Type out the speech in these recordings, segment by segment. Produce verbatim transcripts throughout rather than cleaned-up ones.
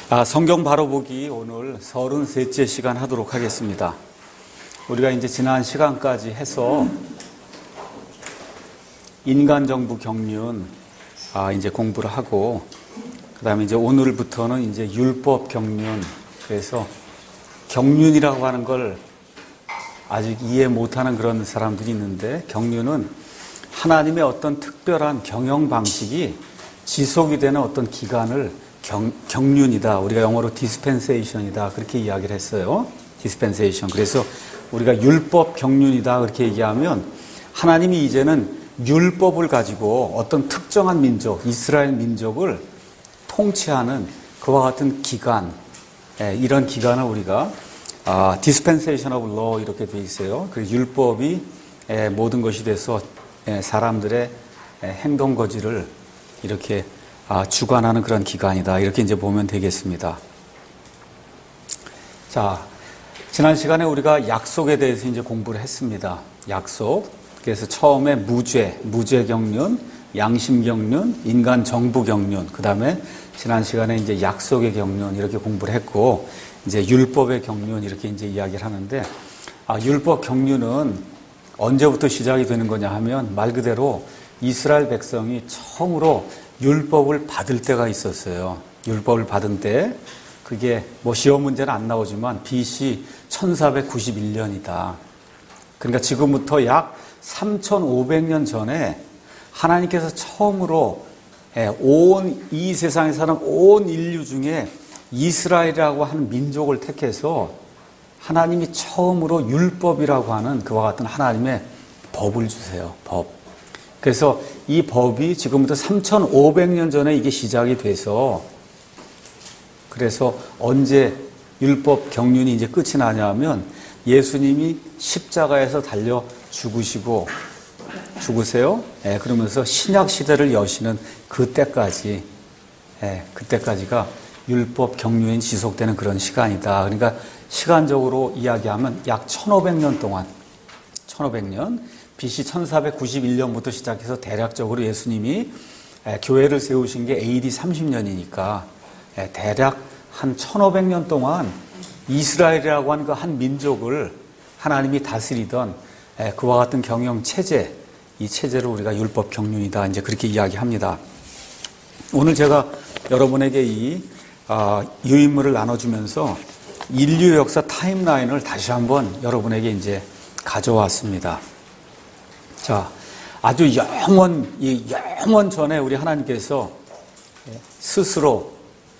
아, 성경 바로 보기 오늘 서른셋째 시간 하도록 하겠습니다. 우리가 이제 지난 시간까지 해서 인간정부 경륜 아, 이제 공부를 하고, 그 다음에 이제 오늘부터는 이제 율법 경륜, 그래서 경륜이라고 하는 걸 아직 이해 못하는 그런 사람들이 있는데, 경륜은 하나님의 어떤 특별한 경영 방식이 지속이 되는 어떤 기간을 경, 경륜이다. 우리가 영어로 dispensation이다. 그렇게 이야기를 했어요. dispensation. 그래서 우리가 율법 경륜이다. 그렇게 얘기하면 하나님이 이제는 율법을 가지고 어떤 특정한 민족, 이스라엘 민족을 통치하는 그와 같은 기간, 예, 이런 기간을 우리가 아, dispensation of law 이렇게 돼 있어요. 그 율법이 예, 모든 것이 돼서 예, 사람들의 예, 행동 거지를 이렇게 아, 주관하는 그런 기간이다. 이렇게 이제 보면 되겠습니다. 자, 지난 시간에 우리가 약속에 대해서 이제 공부를 했습니다. 약속. 그래서 처음에 무죄, 무죄 경륜, 양심 경륜, 인간 정부 경륜, 그 다음에 지난 시간에 이제 약속의 경륜 이렇게 공부를 했고, 이제 율법의 경륜 이렇게 이제 이야기를 하는데, 아, 율법 경륜은 언제부터 시작이 되는 거냐 하면 말 그대로 이스라엘 백성이 처음으로 율법을 받을 때가 있었어요. 율법을 받은 때, 그게 뭐 시험 문제는 안 나오지만 비씨 천사백구십일 년이다. 그러니까 지금부터 약 삼천오백 년 전에 하나님께서 처음으로 온 이 세상에 사는 온 인류 중에 이스라엘이라고 하는 민족을 택해서 하나님이 처음으로 율법이라고 하는 그와 같은 하나님의 법을 주세요. 법. 그래서 이 법이 지금부터 삼천오백 년 전에 이게 시작이 돼서, 그래서 언제 율법 경륜이 이제 끝이 나냐면 예수님이 십자가에서 달려 죽으시고, 죽으세요. 예, 그러면서 신약 시대를 여시는 그때까지, 예, 그때까지가 율법 경륜이 지속되는 그런 시간이다. 그러니까 시간적으로 이야기하면 약 천오백 년 동안, 천오백 년, 비씨 천사백구십일 년부터 시작해서 대략적으로 예수님이 교회를 세우신 게 에이디 삼십 년이니까 대략 한 천오백 년 동안 이스라엘이라고 하는 그 한 민족을 하나님이 다스리던 그와 같은 경영 체제, 이 체제를 우리가 율법 경륜이다. 이제 그렇게 이야기합니다. 오늘 제가 여러분에게 이 유인물을 나눠주면서 인류 역사 타임라인을 다시 한번 여러분에게 이제 가져왔습니다. 자, 아주 영원, 이 영원 전에 우리 하나님께서 스스로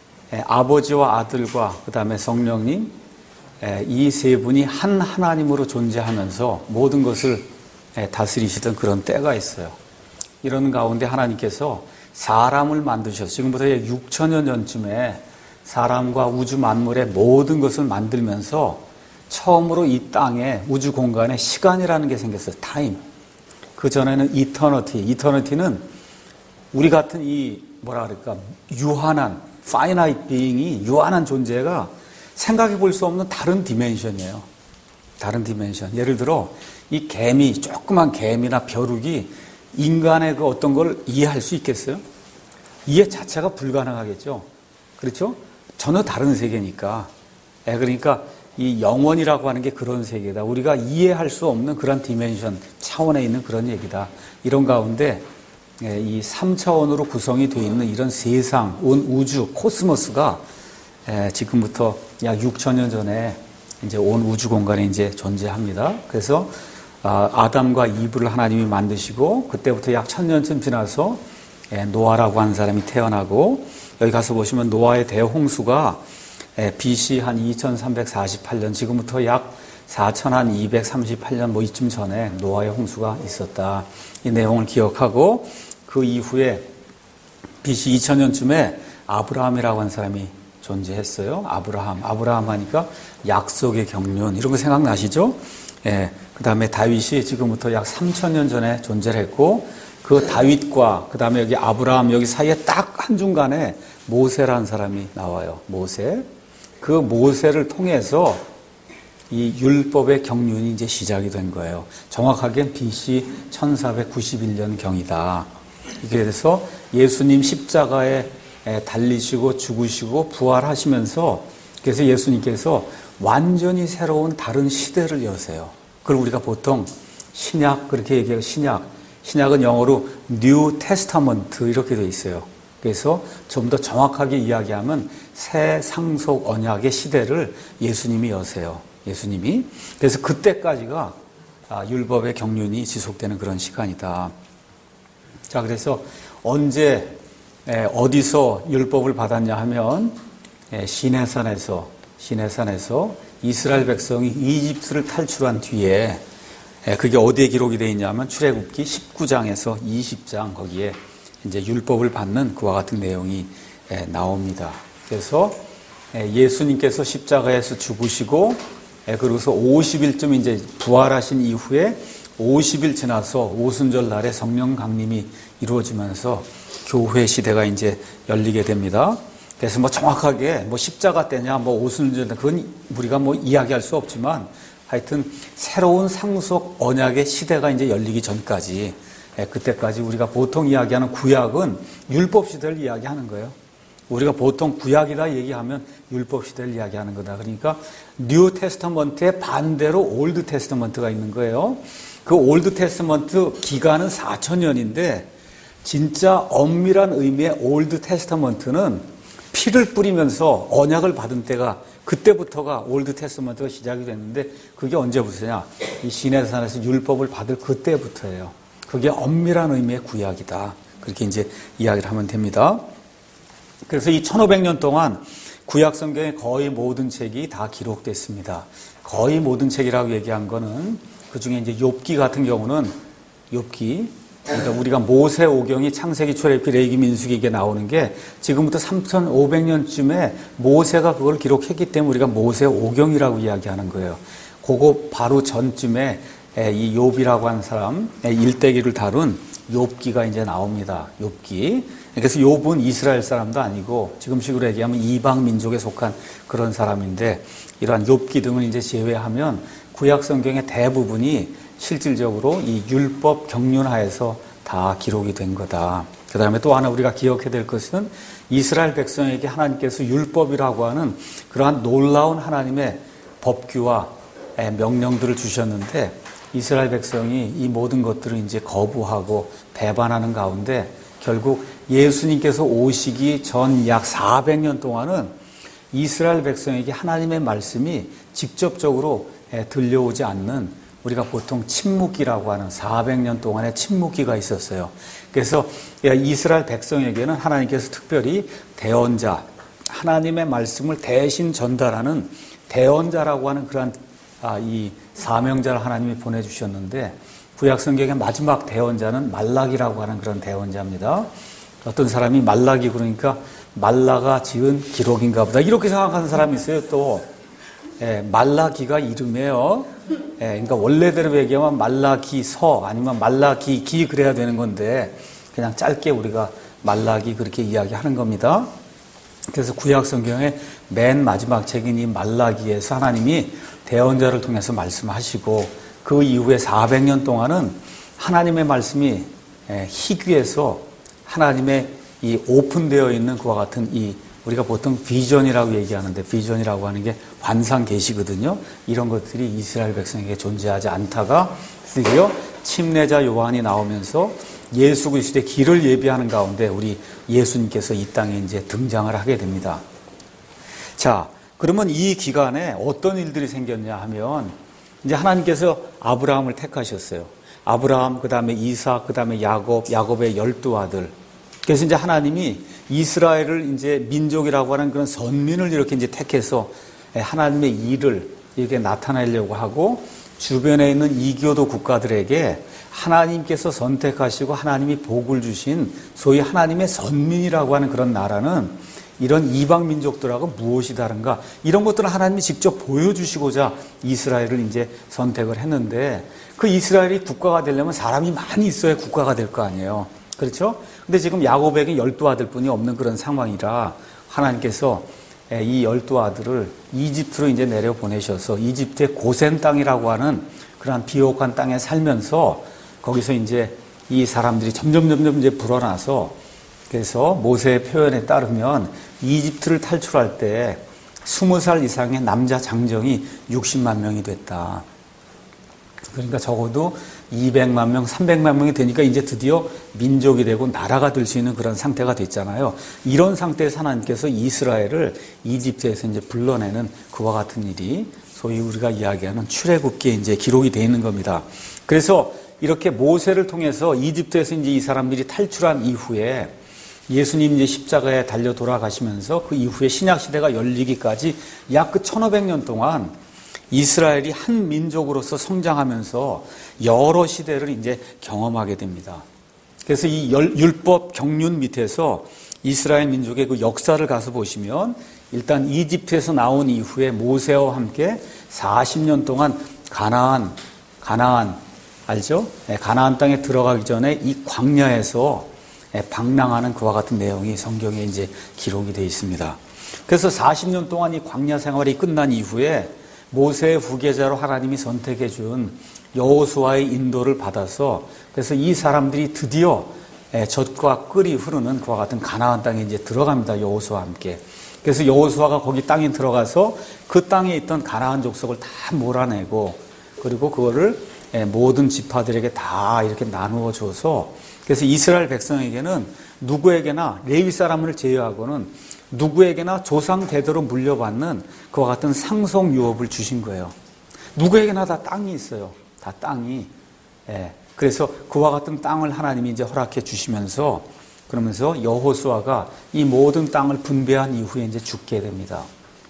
아버지와 아들과 그 다음에 성령님 이 세 분이 한 하나님으로 존재하면서 모든 것을 다스리시던 그런 때가 있어요. 이런 가운데 하나님께서 사람을 만드셔서 지금부터 육천여 년 전쯤에 사람과 우주 만물의 모든 것을 만들면서 처음으로 이 땅에 우주 공간에 시간이라는 게 생겼어요. 타임. 그 전에는 이터너티. 이터너티는 우리 같은 이 뭐라 그럴까 유한한 finite being이 유한한 존재가 생각해 볼 수 없는 다른 디멘션이에요. 다른 디멘션. 예를 들어 이 개미, 조그만 개미나 벼룩이 인간의 그 어떤 걸 이해할 수 있겠어요? 이해 자체가 불가능하겠죠. 그렇죠? 전혀 다른 세계니까. 그러니까 이 영원이라고 하는 게 그런 세계다. 우리가 이해할 수 없는 그런 디멘션 차원에 있는 그런 얘기다. 이런 가운데 이 삼 차원으로 구성이 되어 있는 이런 세상, 온 우주, 코스모스가 지금부터 약 육천 년 전에 이제 온 우주 공간에 이제 존재합니다. 그래서 아담과 이브를 하나님이 만드시고 그때부터 약 천 년쯤 지나서 노아라고 하는 사람이 태어나고, 여기 가서 보시면 노아의 대홍수가 비씨 한 이천삼백사십팔 년, 지금부터 약 사천이백삼십팔 년 뭐 이쯤 전에 노아의 홍수가 있었다. 이 내용을 기억하고, 그 이후에 비씨 이천 년쯤에 아브라함이라고 하는 사람이 존재했어요. 아브라함. 아브라함 하니까 약속의 경륜 이런 거 생각나시죠? 예. 그 다음에 다윗이 지금부터 약 삼천 년 전에 존재를 했고, 그 다윗과 그 다음에 여기 아브라함 여기 사이에 딱 한중간에 모세라는 사람이 나와요. 모세. 그 모세를 통해서 이 율법의 경륜이 이제 시작이 된 거예요. 정확하게는 비씨 천사백구십일 년 경이다. 이게 그래서 예수님 십자가에 달리시고 죽으시고 부활하시면서 그래서 예수님께서 완전히 새로운 다른 시대를 여세요. 그걸 우리가 보통 신약 그렇게 얘기해요. 신약. 신약은 영어로 New Testament 이렇게 되어 있어요. 그래서 좀 더 정확하게 이야기하면 새 상속 언약의 시대를 예수님이 여세요. 예수님이. 그래서 그때까지가 율법의 경륜이 지속되는 그런 시간이다. 자, 그래서 언제 어디서 율법을 받았냐 하면 시내산에서 시내산에서 이스라엘 백성이 이집트를 탈출한 뒤에 그게 어디에 기록이 되어 있냐면 출애굽기 십구 장에서 이십 장 거기에 이제 율법을 받는 그와 같은 내용이 나옵니다. 그래서 예수님께서 십자가에서 죽으시고 그러고서 오십 일쯤 이제 부활하신 이후에 오십 일 지나서 오순절 날에 성령 강림이 이루어지면서 교회 시대가 이제 열리게 됩니다. 그래서 뭐 정확하게 뭐 십자가 때냐 뭐 오순절 그건 우리가 뭐 이야기할 수 없지만 하여튼 새로운 상속 언약의 시대가 이제 열리기 전까지 그때까지 우리가 보통 이야기하는 구약은 율법 시대를 이야기하는 거예요. 우리가 보통 구약이라 얘기하면 율법 시대를 이야기하는 거다. 그러니까 뉴 테스터먼트의 반대로 올드 테스터먼트가 있는 거예요. 그 올드 테스터먼트 기간은 사천 년인데 진짜 엄밀한 의미의 올드 테스터먼트는 피를 뿌리면서 언약을 받은 때가 그때부터가 올드 테스터먼트가 시작이 됐는데 그게 언제부터냐? 이 시내산에서 율법을 받을 그때부터예요. 그게 엄밀한 의미의 구약이다. 그렇게 이제 이야기를 하면 됩니다. 그래서 이 천오백 년 동안 구약 성경의 거의 모든 책이 다 기록됐습니다. 거의 모든 책이라고 얘기한 거는 그 중에 이제 욥기 같은 경우는 욥기 그러니까 우리가 모세오경이 창세기, 출애굽기, 레위기, 민수기 이게 나오는 게 지금부터 삼천오백 년쯤에 모세가 그걸 기록했기 때문에 우리가 모세오경이라고 이야기하는 거예요. 그거 바로 전쯤에 이 욥이라고 하는 사람 일대기를 다룬 욥기가 이제 나옵니다. 욥기. 그래서 욥은 이스라엘 사람도 아니고 지금식으로 얘기하면 이방 민족에 속한 그런 사람인데 이러한 욥기 등을 이제 제외하면 구약 성경의 대부분이 실질적으로 이 율법 경륜하에서 다 기록이 된 거다. 그 다음에 또 하나 우리가 기억해야 될 것은 이스라엘 백성에게 하나님께서 율법이라고 하는 그러한 놀라운 하나님의 법규와 명령들을 주셨는데 이스라엘 백성이 이 모든 것들을 이제 거부하고 배반하는 가운데 결국 예수님께서 오시기 전 약 사백 년 동안은 이스라엘 백성에게 하나님의 말씀이 직접적으로 들려오지 않는 우리가 보통 침묵기라고 하는 사백 년 동안의 침묵기가 있었어요. 그래서 이스라엘 백성에게는 하나님께서 특별히 대언자, 하나님의 말씀을 대신 전달하는 대언자라고 하는 그러한 아, 이 사명자를 하나님이 보내주셨는데 구약 성경의 마지막 대언자는 말라기라고 하는 그런 대언자입니다. 어떤 사람이 말라기 그러니까 말라가 지은 기록인가 보다 이렇게 생각하는 사람이 있어요. 또 예, 말라기가 이름이에요. 예, 그러니까 원래대로 얘기하면 말라기서 아니면 말라기기 그래야 되는 건데 그냥 짧게 우리가 말라기 그렇게 이야기하는 겁니다. 그래서 구약 성경의 맨 마지막 책인 이 말라기에서 하나님이 대언자를 통해서 말씀하시고 그 이후에 사백 년 동안은 하나님의 말씀이 희귀해서 하나님의 이 오픈되어 있는 그와 같은 이 우리가 보통 비전이라고 얘기하는데 비전이라고 하는 게 환상 계시거든요. 이런 것들이 이스라엘 백성에게 존재하지 않다가 드디어 침례자 요한이 나오면서 예수 그리스도의 길을 예비하는 가운데 우리 예수님께서 이 땅에 이제 등장을 하게 됩니다. 자, 그러면 이 기간에 어떤 일들이 생겼냐 하면 이제 하나님께서 아브라함을 택하셨어요. 아브라함, 그 다음에 이삭, 그 다음에 야곱, 야곱의 열두 아들. 그래서 이제 하나님이 이스라엘을 이제 민족이라고 하는 그런 선민을 이렇게 이제 택해서 하나님의 일을 이렇게 나타내려고 하고 주변에 있는 이교도 국가들에게 하나님께서 선택하시고 하나님이 복을 주신 소위 하나님의 선민이라고 하는 그런 나라는 이런 이방 민족들하고 무엇이 다른가 이런 것들을 하나님이 직접 보여주시고자 이스라엘을 이제 선택을 했는데 그 이스라엘이 국가가 되려면 사람이 많이 있어야 국가가 될 거 아니에요. 그렇죠? 근데 지금 야곱에게 열두 아들뿐이 없는 그런 상황이라 하나님께서 이 열두 아들을 이집트로 이제 내려 보내셔서 이집트의 고센 땅이라고 하는 그러한 비옥한 땅에 살면서 거기서 이제 이 사람들이 점점 점점 이제 불어나서 그래서 모세의 표현에 따르면 이집트를 탈출할 때 스무 살 이상의 남자 장정이 육십만 명이 됐다. 그러니까 적어도 이백만 명, 삼백만 명이 되니까 이제 드디어 민족이 되고 나라가 될 수 있는 그런 상태가 됐잖아요. 이런 상태에서 하나님께서 이스라엘을 이집트에서 이제 불러내는 그와 같은 일이 소위 우리가 이야기하는 출애굽기에 이제 기록이 되어 있는 겁니다. 그래서 이렇게 모세를 통해서 이집트에서 이제 이 사람들이 탈출한 이후에 예수님 이제 십자가에 달려 돌아가시면서 그 이후에 신약 시대가 열리기까지 약 그 천오백 년 동안 이스라엘이 한 민족으로서 성장하면서 여러 시대를 이제 경험하게 됩니다. 그래서 이 율법 경륜 밑에서 이스라엘 민족의 그 역사를 가서 보시면 일단 이집트에서 나온 이후에 모세와 함께 사십 년 동안 가나안, 가나안 알죠? 가나안 땅에 들어가기 전에 이 광야에서 방랑하는 그와 같은 내용이 성경에 이제 기록이 되어 있습니다. 그래서 사십 년 동안 이 광야 생활이 끝난 이후에 모세의 후계자로 하나님이 선택해 준 여호수아의 인도를 받아서 그래서 이 사람들이 드디어 젖과 꿀이 흐르는 그와 같은 가나안 땅에 이제 들어갑니다. 여호수아와 함께. 그래서 여호수아가 거기 땅에 들어가서 그 땅에 있던 가나안 족속을 다 몰아내고 그리고 그거를 모든 지파들에게 다 이렇게 나누어 줘서 그래서 이스라엘 백성에게는 누구에게나 레위 사람을 제외하고는 누구에게나 조상 대대로 물려받는 그와 같은 상속 유업을 주신 거예요. 누구에게나 다 땅이 있어요. 다 땅이. 예. 그래서 그와 같은 땅을 하나님이 이제 허락해 주시면서 그러면서 여호수아가 이 모든 땅을 분배한 이후에 이제 죽게 됩니다.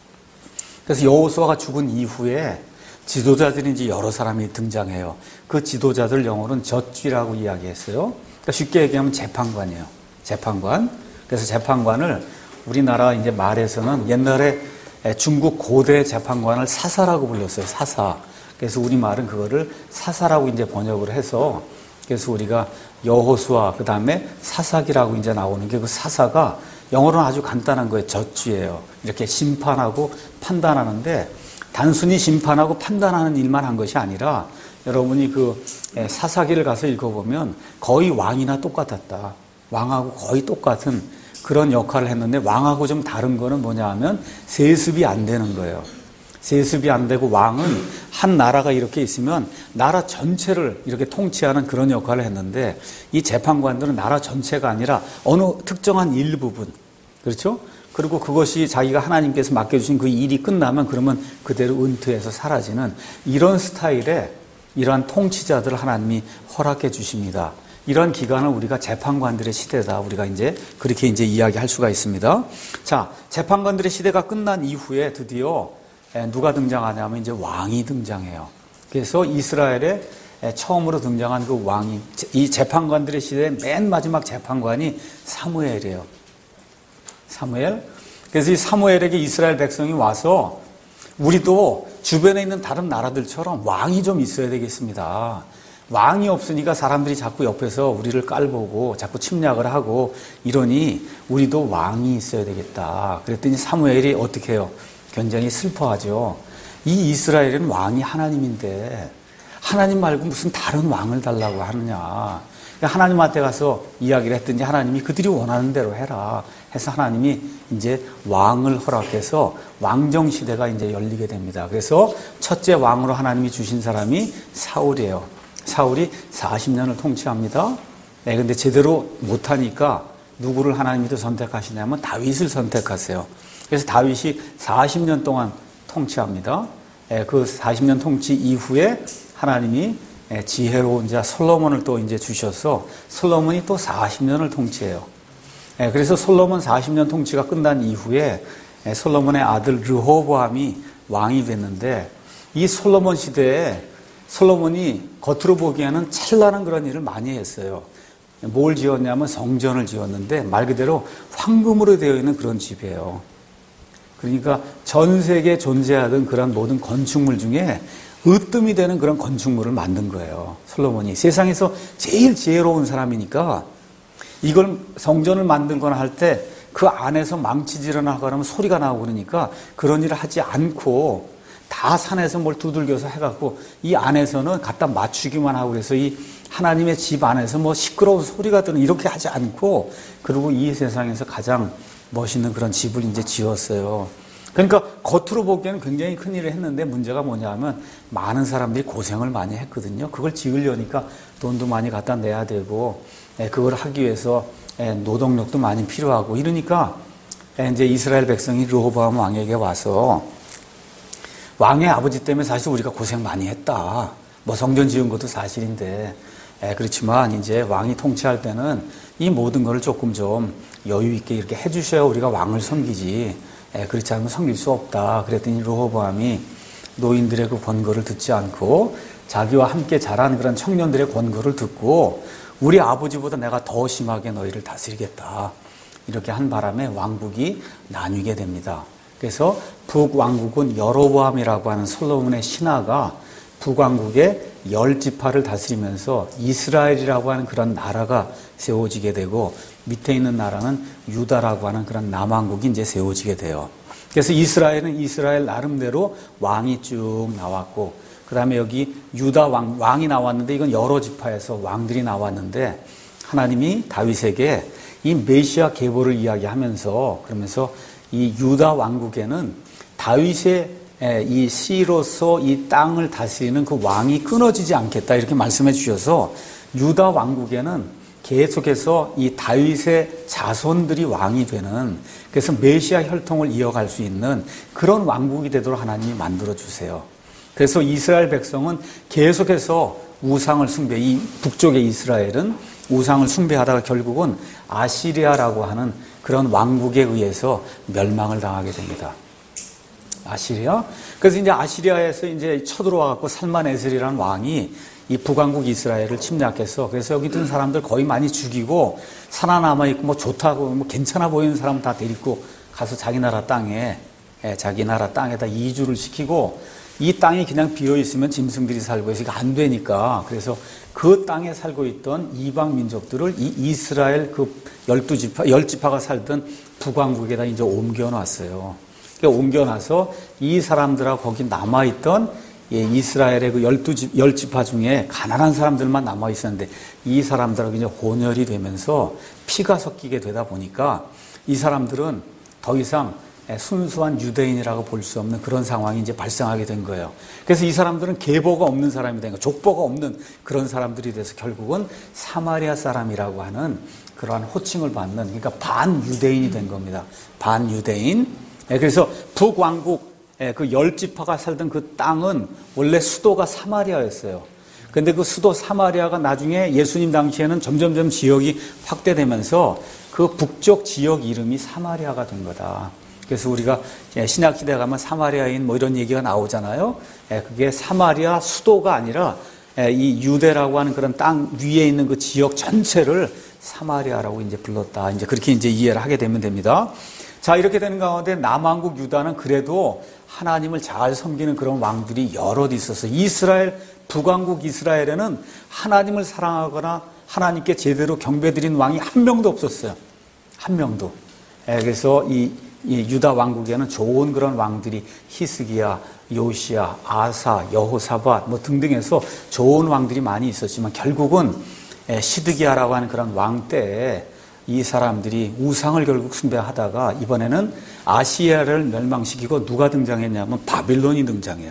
그래서 여호수아가 죽은 이후에 지도자들이 이제 여러 사람이 등장해요. 그 지도자들 영어로는 젖쥐라고 이야기했어요. 그러니까 쉽게 얘기하면 재판관이에요. 재판관. 그래서 재판관을 우리나라 이제 말에서는 옛날에 중국 고대 재판관을 사사라고 불렀어요. 사사. 그래서 우리 말은 그거를 사사라고 이제 번역을 해서 그래서 우리가 여호수아 그 다음에 사사기라고 이제 나오는 게 그 사사가 영어로는 아주 간단한 거예요. 젖쥐예요. 이렇게 심판하고 판단하는데 단순히 심판하고 판단하는 일만 한 것이 아니라 여러분이 그 사사기를 가서 읽어보면 거의 왕이나 똑같았다. 왕하고 거의 똑같은 그런 역할을 했는데 왕하고 좀 다른 거는 뭐냐 하면 세습이 안 되는 거예요. 세습이 안 되고 왕은 한 나라가 이렇게 있으면 나라 전체를 이렇게 통치하는 그런 역할을 했는데 이 재판관들은 나라 전체가 아니라 어느 특정한 일부분. 그렇죠? 그리고 그것이 자기가 하나님께서 맡겨주신 그 일이 끝나면 그러면 그대로 은퇴해서 사라지는 이런 스타일의 이러한 통치자들을 하나님이 허락해 주십니다. 이런 기간을 우리가 재판관들의 시대다. 우리가 이제 그렇게 이제 이야기할 수가 있습니다. 자, 재판관들의 시대가 끝난 이후에 드디어 누가 등장하냐면 이제 왕이 등장해요. 그래서 이스라엘에 처음으로 등장한 그 왕이 이 재판관들의 시대의 맨 마지막 재판관이 사무엘이에요. 사무엘. 그래서 이 사무엘에게 이스라엘 백성이 와서 우리도 주변에 있는 다른 나라들처럼 왕이 좀 있어야 되겠습니다. 왕이 없으니까 사람들이 자꾸 옆에서 우리를 깔보고 자꾸 침략을 하고 이러니 우리도 왕이 있어야 되겠다. 그랬더니 사무엘이 어떻게 해요? 굉장히 슬퍼하죠. 이 이스라엘은 왕이 하나님인데 하나님 말고 무슨 다른 왕을 달라고 하느냐. 하나님한테 가서 이야기를 했더니 하나님이 그들이 원하는 대로 해라 해서 하나님이 이제 왕을 허락해서 왕정 시대가 이제 열리게 됩니다. 그래서 첫째 왕으로 하나님이 주신 사람이 사울이에요. 사울이 사십 년을 통치합니다. 네, 근데 제대로 못하니까 누구를 하나님이 또 선택하시냐면 다윗을 선택하세요. 그래서 다윗이 사십 년 동안 통치합니다. 네, 그 사십 년 통치 이후에 하나님이 지혜로운 자 솔로몬을 또 이제 주셔서 솔로몬이 또 사십 년을 통치해요. 그래서 솔로몬 사십 년 통치가 끝난 이후에 솔로몬의 아들 르호보암이 왕이 됐는데 이 솔로몬 시대에 솔로몬이 겉으로 보기에는 찬란한 그런 일을 많이 했어요. 뭘 지었냐면 성전을 지었는데 말 그대로 황금으로 되어 있는 그런 집이에요. 그러니까 전 세계에 존재하던 그런 모든 건축물 중에 으뜸이 되는 그런 건축물을 만든 거예요. 솔로몬이. 세상에서 제일 지혜로운 사람이니까 이걸 성전을 만든 거나 할 때 그 안에서 망치질을 하거나 하면 소리가 나고 그러니까 그런 일을 하지 않고 다 산에서 뭘 두들겨서 해갖고 이 안에서는 갖다 맞추기만 하고 그래서 이 하나님의 집 안에서 뭐 시끄러운 소리가 드는 이렇게 하지 않고, 그리고 이 세상에서 가장 멋있는 그런 집을 이제 지었어요. 그러니까 겉으로 보기에는 굉장히 큰 일을 했는데, 문제가 뭐냐면 많은 사람들이 고생을 많이 했거든요. 그걸 지으려니까 돈도 많이 갖다 내야 되고, 그걸 하기 위해서 노동력도 많이 필요하고, 이러니까 이제 이스라엘 백성이 르호보암 왕에게 와서, 왕의 아버지 때문에 사실 우리가 고생 많이 했다. 뭐 성전 지은 것도 사실인데, 그렇지만 이제 왕이 통치할 때는 이 모든 것을 조금 좀 여유 있게 이렇게 해주셔야 우리가 왕을 섬기지, 그렇지 않으면 섬길 수 없다. 그랬더니 르호보암이 노인들의 그 권고를 듣지 않고 자기와 함께 자란 그런 청년들의 권고를 듣고, 우리 아버지보다 내가 더 심하게 너희를 다스리겠다, 이렇게 한 바람에 왕국이 나뉘게 됩니다. 그래서 북왕국은 여로보암이라고 하는 솔로몬의 신하가 북왕국의 열 지파를 다스리면서 이스라엘이라고 하는 그런 나라가 세워지게 되고, 밑에 있는 나라는 유다라고 하는 그런 남왕국이 이제 세워지게 돼요. 그래서 이스라엘은 이스라엘 나름대로 왕이 쭉 나왔고, 그 다음에 여기 유다 왕, 왕이 나왔는데, 이건 여러 지파에서 왕들이 나왔는데, 하나님이 다윗에게 이 메시아 계보를 이야기하면서, 그러면서 이 유다 왕국에는 다윗의 이 씨로서 이 땅을 다스리는 그 왕이 끊어지지 않겠다, 이렇게 말씀해 주셔서, 유다 왕국에는 계속해서 이 다윗의 자손들이 왕이 되는, 그래서 메시아 혈통을 이어갈 수 있는 그런 왕국이 되도록 하나님이 만들어 주세요. 그래서 이스라엘 백성은 계속해서 우상을 숭배, 이 북쪽의 이스라엘은 우상을 숭배하다가 결국은 아시리아라고 하는 그런 왕국에 의해서 멸망을 당하게 됩니다. 아시리아? 그래서 이제 아시리아에서 이제 쳐들어와갖고 살만에셀이라는 왕이 이 북왕국 이스라엘을 침략해서, 그래서 여기 있던 사람들 거의 많이 죽이고, 살아남아있고 뭐 좋다고 뭐 괜찮아 보이는 사람 다 데리고 가서 자기 나라 땅에, 자기 나라 땅에다 이주를 시키고, 이 땅이 그냥 비어있으면 짐승들이 살고 있으니까 안 되니까, 그래서 그 땅에 살고 있던 이방 민족들을 이 이스라엘 그 열두 지파, 열 지파가 살던 북왕국에다 이제 옮겨놨어요. 그러니까 옮겨놔서 이 사람들하고 거기 남아있던 예, 이스라엘의 그 열두 집, 열 지파 중에 가난한 사람들만 남아있었는데, 이 사람들하고 이제 혼혈이 되면서 피가 섞이게 되다 보니까 이 사람들은 더 이상 순수한 유대인이라고 볼 수 없는 그런 상황이 이제 발생하게 된 거예요. 그래서 이 사람들은 계보가 없는 사람이 된 거예요. 족보가 없는 그런 사람들이 돼서 결국은 사마리아 사람이라고 하는 그러한 호칭을 받는, 그러니까 반유대인이 된 겁니다. 반유대인. 그래서 북왕국 그 열 지파가 살던 그 땅은 원래 수도가 사마리아였어요. 그런데 그 수도 사마리아가 나중에 예수님 당시에는 점점점 지역이 확대되면서 그 북쪽 지역 이름이 사마리아가 된 거다. 그래서 우리가 신약시대에 가면 사마리아인 뭐 이런 얘기가 나오잖아요. 그게 사마리아 수도가 아니라 이 유대라고 하는 그런 땅 위에 있는 그 지역 전체를 사마리아라고 이제 불렀다. 이제 그렇게 이제 이해를 하게 되면 됩니다. 자, 이렇게 되는 가운데 남왕국 유다는 그래도 하나님을 잘 섬기는 그런 왕들이 여럿 있었어요. 이스라엘, 북왕국 이스라엘에는 하나님을 사랑하거나 하나님께 제대로 경배드린 왕이 한 명도 없었어요. 한 명도. 그래서 이, 이 유다 왕국에는 좋은 그런 왕들이 히스기야, 요시야, 아사, 여호사밧 뭐 등등해서 좋은 왕들이 많이 있었지만, 결국은 시드기야라고 하는 그런 왕 때에 이 사람들이 우상을 결국 숭배하다가 이번에는 아시리아를 멸망시키고 누가 등장했냐면 바빌론이 등장해요.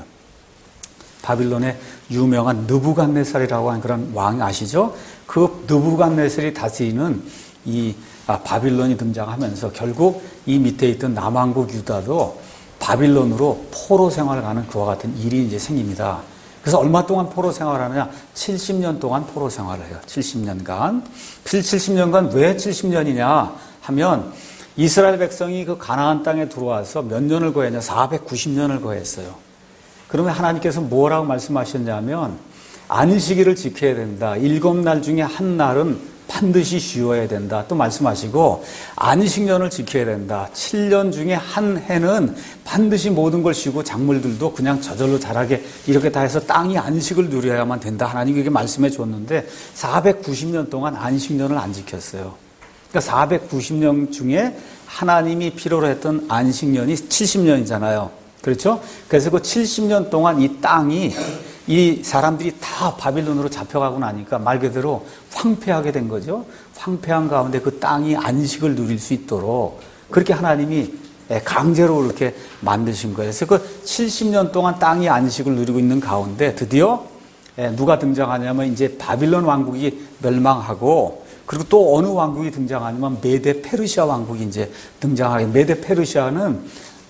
바빌론의 유명한 느부갓네살이라고 하는 그런 왕 아시죠? 그 느부갓네살이 다스리는 이 바빌론이 등장하면서 결국 이 밑에 있던 남왕국 유다도 바빌론으로 포로 생활을 가는 그와 같은 일이 이제 생깁니다. 그래서 얼마 동안 포로 생활하느냐? 칠십 년 동안 포로 생활을 해요. 칠십 년간. 칠십 년간 왜 칠십 년이냐 하면, 이스라엘 백성이 그 가나안 땅에 들어와서 몇 년을 거했냐? 사백구십 년을 거했어요. 그러면 하나님께서 뭐라고 말씀하셨냐면, 안식일을 지켜야 된다. 일곱 날 중에 한 날은 반드시 쉬어야 된다. 또 말씀하시고, 안식년을 지켜야 된다. 칠 년 중에 한 해는 반드시 모든 걸 쉬고 작물들도 그냥 저절로 자라게 이렇게 다 해서 땅이 안식을 누려야만 된다. 하나님께 말씀해 줬는데 사백구십 년 동안 안식년을 안 지켰어요. 그러니까 사백구십 년 중에 하나님이 필요로 했던 안식년이 칠십 년이잖아요. 그렇죠? 그래서 그 칠십 년 동안 이 땅이 이 사람들이 다 바빌론으로 잡혀가고 나니까 말 그대로 황폐하게 된 거죠. 황폐한 가운데 그 땅이 안식을 누릴 수 있도록 그렇게 하나님이 강제로 이렇게 만드신 거예요. 그래서 그 칠십 년 동안 땅이 안식을 누리고 있는 가운데 드디어 누가 등장하냐면 이제 바빌론 왕국이 멸망하고 그리고 또 어느 왕국이 등장하냐면 메데 페르시아 왕국이 이제 등장하게. 메데 페르시아는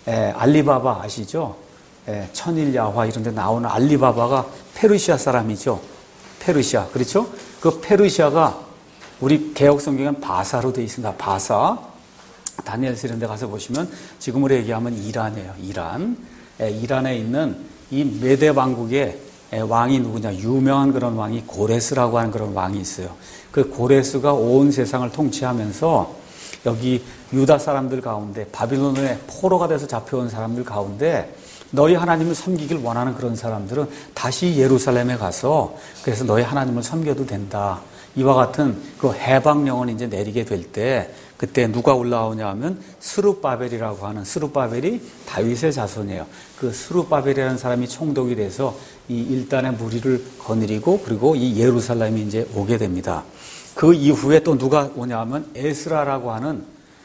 알리바바 아시죠? 천일야화 이런 데 나오는 알리바바가 페르시아 사람이죠. 페르시아. 그렇죠? 그 페르시아가 우리 개혁 성경엔 바사로 되어 있습니다. 바사. 다니엘서 이런 데 가서 보시면 지금으로 얘기하면 이란이에요. 이란. 이란에 있는 이 메데 왕국의 왕이 누구냐? 유명한 그런 왕이 고레스라고 하는 그런 왕이 있어요. 그 고레스가 온 세상을 통치하면서 여기 유다 사람들 가운데 바빌론의 포로가 돼서 잡혀온 사람들 가운데 너희 하나님을 섬기길 원하는 그런 사람들은 다시 예루살렘에 가서 그래서 너희 하나님을 섬겨도 된다. 이와 같은 그 해방령을 이제 내리게 될 때 그때 누가 올라오냐 하면 스룹바벨이라고 하는 스룹바벨이 다윗의 자손이에요. 그 스룹바벨이라는 사람이 총독이 돼서 이 일단의 무리를 거느리고 그리고 이 예루살렘이 이제 오게 됩니다. 그 이후에 또 누가 오냐 하면 에스라라고 하는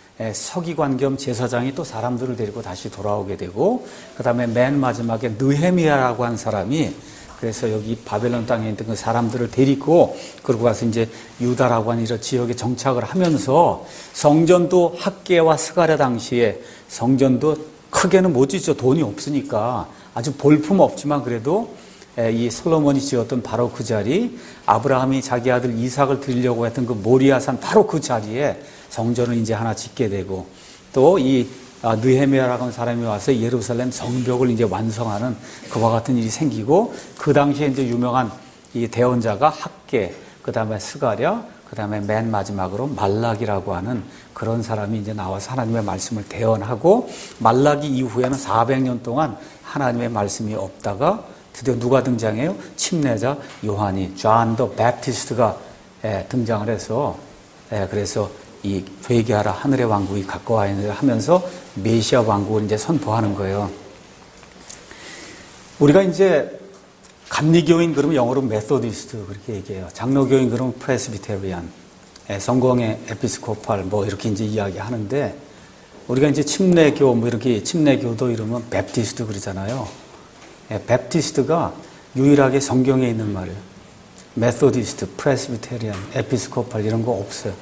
서기관 겸 제사장이 또 사람들을 데리고 다시 돌아오게 되고 그 다음에 맨 마지막에 느헤미야라고 한 사람이 그래서 여기 바벨론 땅에 있던 그 사람들을 데리고 그러고 가서 이제 유다라고 하는 이런 지역에 정착을 하면서 성전도 학개와 스가랴 당시에 성전도 크게는 못 짓죠. 돈이 없으니까 아주 볼품 없지만 그래도 이 솔로몬이 지었던 바로 그 자리 아브라함이 자기 아들 이삭을 드리려고 했던 그 모리아산 바로 그 자리에 성전을 이제 하나 짓게 되고 또 이 느헤미야라고 하는 사람이 와서 예루살렘 성벽을 이제 완성하는 그와 같은 일이 생기고 그 당시에 이제 유명한 이 대언자가 학개, 그 다음에 스가랴, 그 다음에 맨 마지막으로 말라기라고 하는 그런 사람이 이제 나와서 하나님의 말씀을 대언하고 말라기 이후에는 사백 년 동안 하나님의 말씀이 없다가 드디어 누가 등장해요? 침례자 요한이, 존 더 배프티스트가 등장을 해서 그래서 이 회개하라 하늘의 왕국이 가까워 있느라 하면서 메시아 왕국을 이제 선포하는 거예요. 우리가 이제 감리교인 그러면 영어로 메소디스트 그렇게 얘기해요. 장로교인 그러면 프레스비테리안, 성공의 에피스코팔 뭐 이렇게 이제 이야기하는데 우리가 이제 침례교 뭐 이렇게 침례교도 이러면 베프티스트 그러잖아요. 베프티스트가 유일하게 성경에 있는 말이에요. 메소디스트, 프레스비테리안, 에피스코팔 이런 거 없어요.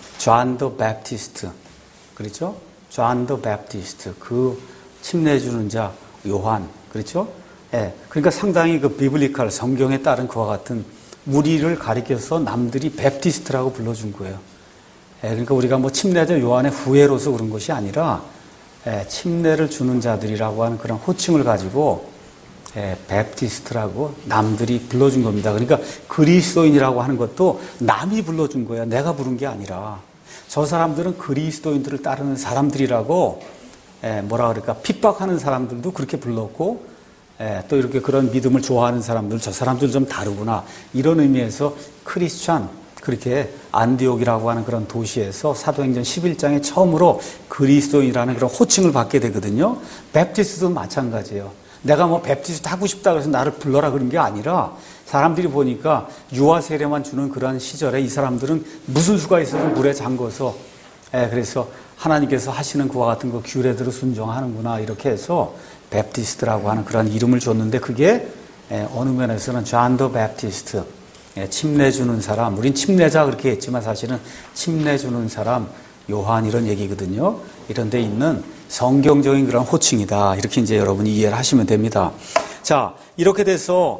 존 더 배프티스트, 그렇죠? 존 더 배프티스트, 그 침례 주는 자 요한, 그렇죠? 예, 그러니까 상당히 그 비블리컬 성경에 따른 그와 같은 우리를 가리켜서 남들이 배프티스트라고 불러준 거예요. 예, 그러니까 우리가 뭐 침례자 요한의 후예로서 그런 것이 아니라 예, 침례를 주는 자들이라고 하는 그런 호칭을 가지고 예, 배프티스트라고 남들이 불러준 겁니다. 그러니까 그리스도인이라고 하는 것도 남이 불러준 거예요. 내가 부른 게 아니라. 저 사람들은 그리스도인들을 따르는 사람들이라고 예, 뭐라 그럴까 핍박하는 사람들도 그렇게 불렀고 예, 또 이렇게 그런 믿음을 좋아하는 사람들 저 사람들 좀 다르구나 이런 의미에서 크리스찬 그렇게 안디옥이라고 하는 그런 도시에서 사도행전 십일 장에 처음으로 그리스도인이라는 그런 호칭을 받게 되거든요. 배프티스트도 마찬가지예요. 내가 뭐 배프티스트 하고 싶다 그래서 나를 불러라 그런 게 아니라 사람들이 보니까 유아 세례만 주는 그런 시절에 이 사람들은 무슨 수가 있어도 물에 잠궈서 예, 그래서 하나님께서 하시는 그와 같은 그 규례대로 순종하는구나 이렇게 해서 배프티스트라고 하는 그런 이름을 줬는데 그게 예, 어느 면에서는 존 더 배프티스트 예, 침례 주는 사람 우린 침례자 그렇게 했지만 사실은 침례 주는 사람 요한 이런 얘기거든요. 이런 데 있는 성경적인 그런 호칭이다. 이렇게 이제 여러분이 이해를 하시면 됩니다. 자, 이렇게 돼서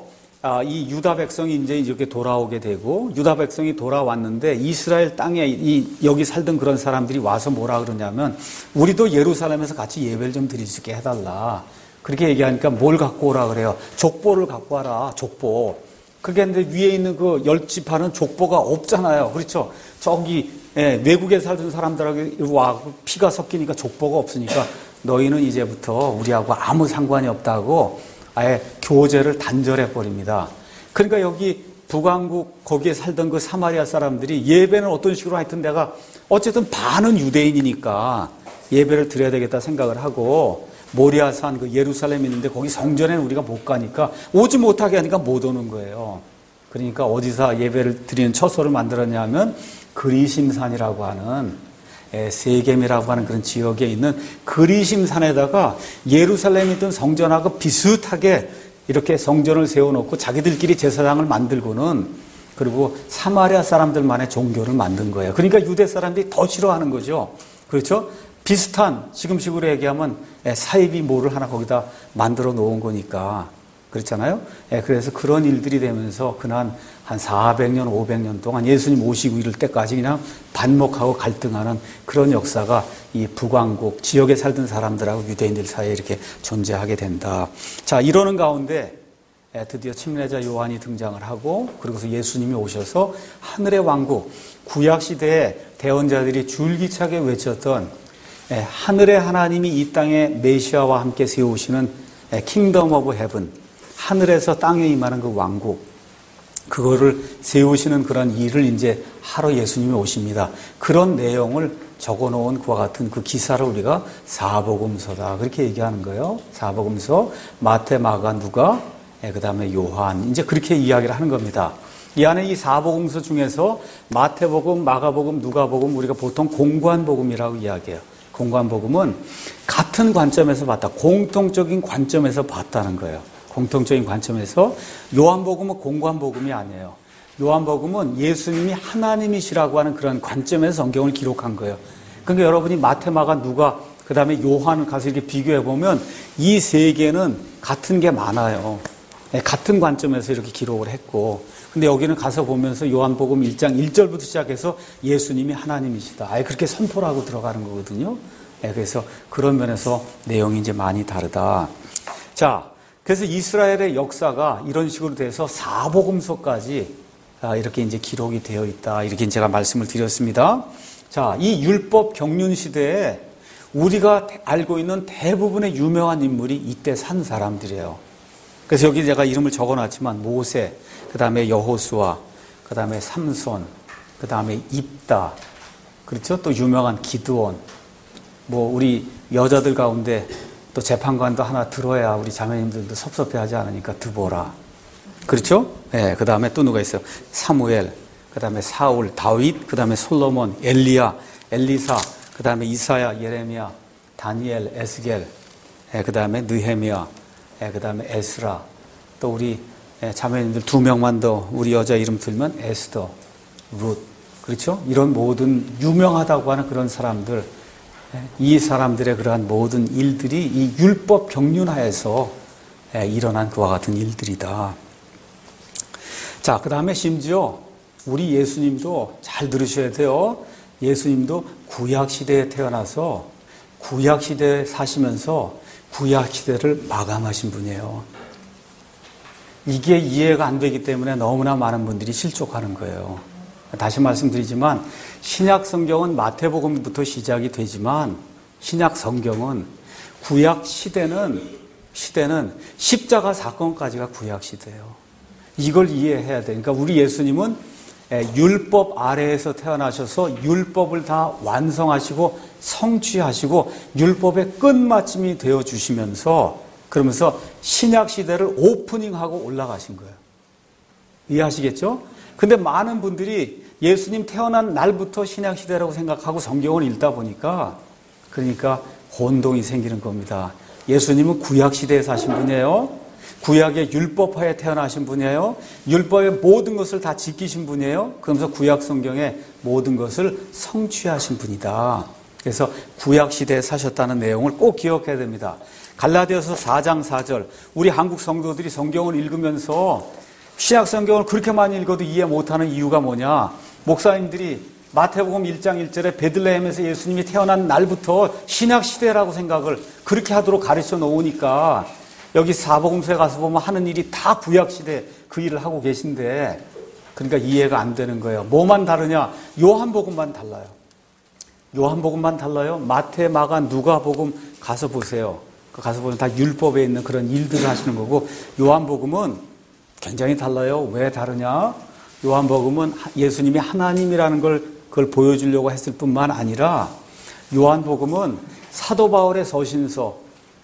이 유다 백성이 이제 이렇게 돌아오게 되고 유다 백성이 돌아왔는데 이스라엘 땅에 이 여기 살던 그런 사람들이 와서 뭐라 그러냐면 우리도 예루살렘에서 같이 예배를 좀 드릴 수 있게 해달라. 그렇게 얘기하니까 뭘 갖고 오라 그래요? 족보를 갖고 와라. 족보. 그게 근데 위에 있는 그 열 지파는 족보가 없잖아요. 그렇죠? 저기 예, 외국에 살던 사람들하고 와 피가 섞이니까 족보가 없으니까 너희는 이제부터 우리하고 아무 상관이 없다고 아예 교제를 단절해 버립니다. 그러니까 여기 북왕국 거기에 살던 그 사마리아 사람들이 예배는 어떤 식으로 하여튼 내가 어쨌든 반은 유대인이니까 예배를 드려야 되겠다 생각을 하고 모리아산 그 예루살렘이 있는데 거기 성전에는 우리가 못 가니까 오지 못하게 하니까 못 오는 거예요. 그러니까 어디서 예배를 드리는 처소를 만들었냐면 그리심산이라고 하는 세겜이라고 하는 그런 지역에 있는 그리심산에다가 예루살렘에 있던 성전하고 비슷하게 이렇게 성전을 세워놓고 자기들끼리 제사장을 만들고는 그리고 사마리아 사람들만의 종교를 만든 거예요. 그러니까 유대 사람들이 더 싫어하는 거죠. 그렇죠? 비슷한 지금식으로 얘기하면 사이비 모를 하나 거기다 만들어 놓은 거니까 그렇잖아요. 그래서 그런 일들이 되면서 그난 한 사백 년, 오백 년 동안 예수님 오시고 이럴 때까지 그냥 반목하고 갈등하는 그런 역사가 이 북왕국 지역에 살던 사람들하고 유대인들 사이에 이렇게 존재하게 된다. 자, 이러는 가운데 드디어 침례자 요한이 등장을 하고 그러고서 예수님이 오셔서 하늘의 왕국, 구약시대에 대언자들이 줄기차게 외쳤던 하늘의 하나님이 이 땅에 메시아와 함께 세우시는 킹덤 오브 헤븐, 하늘에서 땅에 임하는 그 왕국, 그거를 세우시는 그런 일을 이제 하러 예수님이 오십니다. 그런 내용을 적어놓은 그와 같은 그 기사를 우리가 사복음서다 그렇게 얘기하는 거예요. 사복음서, 마태, 마가, 누가, 그 다음에 요한, 이제 그렇게 이야기를 하는 겁니다. 이 안에 이 사복음서 중에서 마태복음, 마가복음, 누가복음 우리가 보통 공관복음이라고 이야기해요. 공관복음은 같은 관점에서 봤다. 공통적인 관점에서 봤다는 거예요. 공통적인 관점에서. 요한복음은 공관복음이 아니에요. 요한복음은 예수님이 하나님이시라고 하는 그런 관점에서 성경을 기록한 거예요. 그러니까 여러분이 마태, 마가, 누가, 그 다음에 요한을 가서 이렇게 비교해 보면 이 세 개는 같은 게 많아요. 같은 관점에서 이렇게 기록을 했고, 근데 여기는 가서 보면서 요한복음 일 장 일 절부터 시작해서 예수님이 하나님이시다. 아예 그렇게 선포를 하고 들어가는 거거든요. 그래서 그런 면에서 내용이 이제 많이 다르다. 자, 그래서 이스라엘의 역사가 이런 식으로 돼서 사복음서까지 이렇게 이제 기록이 되어 있다. 이렇게 제가 말씀을 드렸습니다. 자, 이 율법 경륜 시대에 우리가 알고 있는 대부분의 유명한 인물이 이때 산 사람들이에요. 그래서 여기 제가 이름을 적어놨지만 모세, 그 다음에 여호수아, 그 다음에 삼손, 그 다음에 입다, 그렇죠? 또 유명한 기드온, 뭐 우리 여자들 가운데 또 재판관도 하나 들어야 우리 자매님들도 섭섭해하지 않으니까 드보라, 그렇죠? 네, 그 다음에 또 누가 있어요? 사무엘, 그 다음에 사울, 다윗, 그 다음에 솔로몬, 엘리야, 엘리사, 그 다음에 이사야, 예레미야, 다니엘, 에스겔, 네, 그 다음에 느헤미야, 네, 그 다음에 에스라, 또 우리 자매님들 두 명만 더 우리 여자 이름 들면 에스더, 룻, 그렇죠? 이런 모든 유명하다고 하는 그런 사람들, 이 사람들의 그러한 모든 일들이 이 율법 경륜하에서 일어난 그와 같은 일들이다. 자, 그 다음에 심지어 우리 예수님도 잘 들으셔야 돼요. 예수님도 구약시대에 태어나서 구약시대에 사시면서 구약시대를 마감하신 분이에요. 이게 이해가 안 되기 때문에 너무나 많은 분들이 실족하는 거예요. 다시 말씀드리지만 신약 성경은 마태복음부터 시작이 되지만 신약 성경은 구약 시대는 시대는 십자가 사건까지가 구약 시대예요. 이걸 이해해야 돼. 그러니까 우리 예수님은 율법 아래에서 태어나셔서 율법을 다 완성하시고 성취하시고 율법의 끝마침이 되어 주시면서 그러면서 신약 시대를 오프닝하고 올라가신 거예요. 이해하시겠죠? 근데 많은 분들이 예수님 태어난 날부터 신약 시대라고 생각하고 성경을 읽다 보니까 그러니까 혼동이 생기는 겁니다. 예수님은 구약 시대에 사신 분이에요. 구약의 율법하에 태어나신 분이에요. 율법의 모든 것을 다 지키신 분이에요. 그러면서 구약 성경의 모든 것을 성취하신 분이다. 그래서 구약 시대에 사셨다는 내용을 꼭 기억해야 됩니다. 갈라디아서 사 장 사 절, 우리 한국 성도들이 성경을 읽으면서 신약 성경을 그렇게 많이 읽어도 이해 못하는 이유가 뭐냐? 목사님들이 마태복음 일 장 일 절에 베들레헴에서 예수님이 태어난 날부터 신약 시대라고 생각을 그렇게 하도록 가르쳐 놓으니까 여기 사복음서에 가서 보면 하는 일이 다 구약 시대 그 일을 하고 계신데 그러니까 이해가 안 되는 거예요. 뭐만 다르냐? 요한복음만 달라요. 요한복음만 달라요. 마태, 마가, 누가복음 가서 보세요. 가서 보면 다 율법에 있는 그런 일들을 하시는 거고 요한복음은 굉장히 달라요. 왜 다르냐? 요한복음은 예수님이 하나님이라는 걸 그걸 보여주려고 했을 뿐만 아니라 요한복음은 사도 바울의 서신서,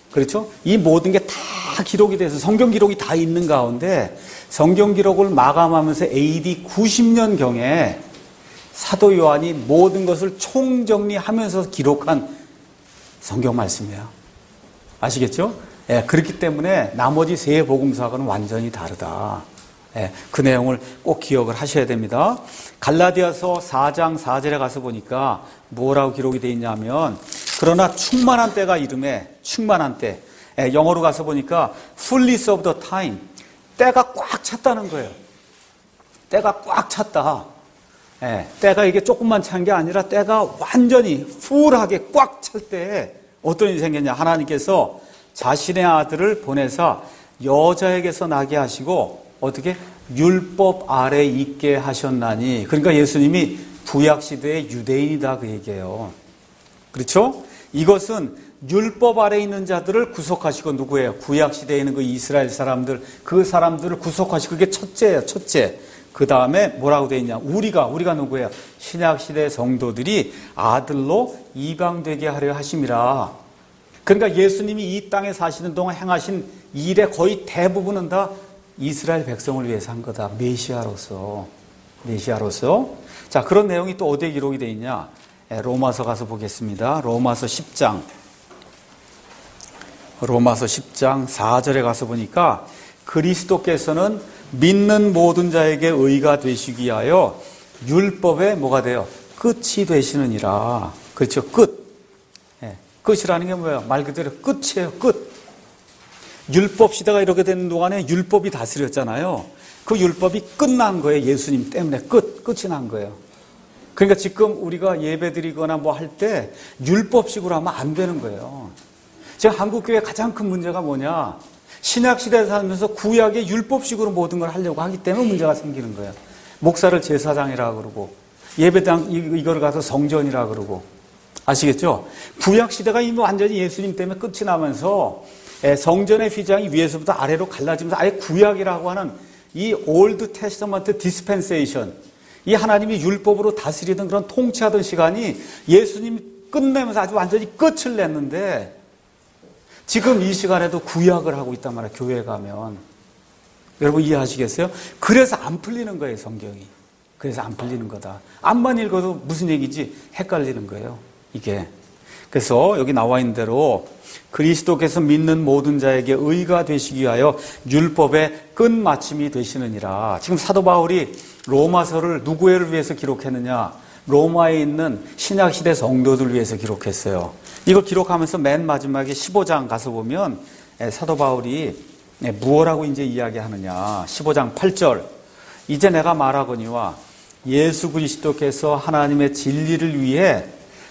그렇죠? 이 모든 게 다 기록이 돼서 성경 기록이 다 있는 가운데 성경 기록을 마감하면서 에이디 구십 년경에 사도 요한이 모든 것을 총정리하면서 기록한 성경 말씀이에요. 아시겠죠? 예, 그렇기 때문에 나머지 세 복음서하고는 완전히 다르다. 예, 그 내용을 꼭 기억을 하셔야 됩니다. 갈라디아서 사 장 사 절에 가서 보니까 뭐라고 기록이 되어 있냐면 그러나 충만한 때가 이름에 충만한 때, 예, 영어로 가서 보니까 fullness of the time, 때가 꽉 찼다는 거예요. 때가 꽉 찼다. 예, 때가 이게 조금만 찬 게 아니라 때가 완전히 풀하게 꽉 찰 때에 어떤 일이 생겼냐. 하나님께서 자신의 아들을 보내서 여자에게서 나게 하시고 어떻게? 율법 아래 있게 하셨나니. 그러니까 예수님이 구약시대의 유대인이다 그 얘기예요. 그렇죠? 이것은 율법 아래 있는 자들을 구속하시고 누구예요? 구약시대에 있는 그 이스라엘 사람들, 그 사람들을 구속하시고 그게 첫째예요. 첫째. 그 다음에 뭐라고 되어 있냐. 우리가, 우리가 누구예요? 신약시대 성도들이 아들로 이방되게 하려 하심이라. 그러니까 예수님이 이 땅에 사시는 동안 행하신 일의 거의 대부분은 다 이스라엘 백성을 위해서 한 거다. 메시아로서. 메시아로서. 자, 그런 내용이 또 어디에 기록이 되어 있냐. 로마서 가서 보겠습니다. 로마서 십 장. 로마서 십 장 사 절에 가서 보니까 그리스도께서는 믿는 모든 자에게 의가 되시기 위하여 율법의 뭐가 돼요? 끝이 되시느니라. 그렇죠. 끝. 예, 끝이라는 게 뭐예요? 말 그대로 끝이에요. 끝. 율법 시대가 이렇게 되는 동안에 율법이 다스렸잖아요. 그 율법이 끝난 거예요. 예수님 때문에 끝. 끝이 난 거예요. 그러니까 지금 우리가 예배 드리거나 뭐 할 때 율법식으로 하면 안 되는 거예요. 지금 한국교회의 가장 큰 문제가 뭐냐. 신약시대에 살면서 구약의 율법식으로 모든 걸 하려고 하기 때문에 문제가 생기는 거예요. 목사를 제사장이라 그러고 예배당 이거를 가서 성전이라 그러고. 아시겠죠? 구약시대가 이미 완전히 예수님 때문에 끝이 나면서 성전의 휘장이 위에서부터 아래로 갈라지면서 아예 구약이라고 하는 이 올드 테스터먼트 디스펜세이션, 이 하나님이 율법으로 다스리던 그런 통치하던 시간이 예수님이 끝내면서 아주 완전히 끝을 냈는데 지금 이 시간에도 구약을 하고 있단 말이에요. 교회에 가면. 여러분 이해하시겠어요? 그래서 안 풀리는 거예요. 성경이. 그래서 안 풀리는 거다. 앞만 읽어도 무슨 얘기인지 헷갈리는 거예요. 이게. 그래서 여기 나와 있는 대로 그리스도께서 믿는 모든 자에게 의가 되시기 위하여 율법의 끝마침이 되시느니라. 지금 사도 바울이 로마서를 누구를 위해서 기록했느냐? 로마에 있는 신약시대 성도들 위해서 기록했어요. 이걸 기록하면서 맨 마지막에 십오 장 가서 보면 사도 바울이 무엇라고 이제 이야기하느냐. 십오 장 팔 절. 이제 내가 말하거니와 예수 그리스도께서 하나님의 진리를 위해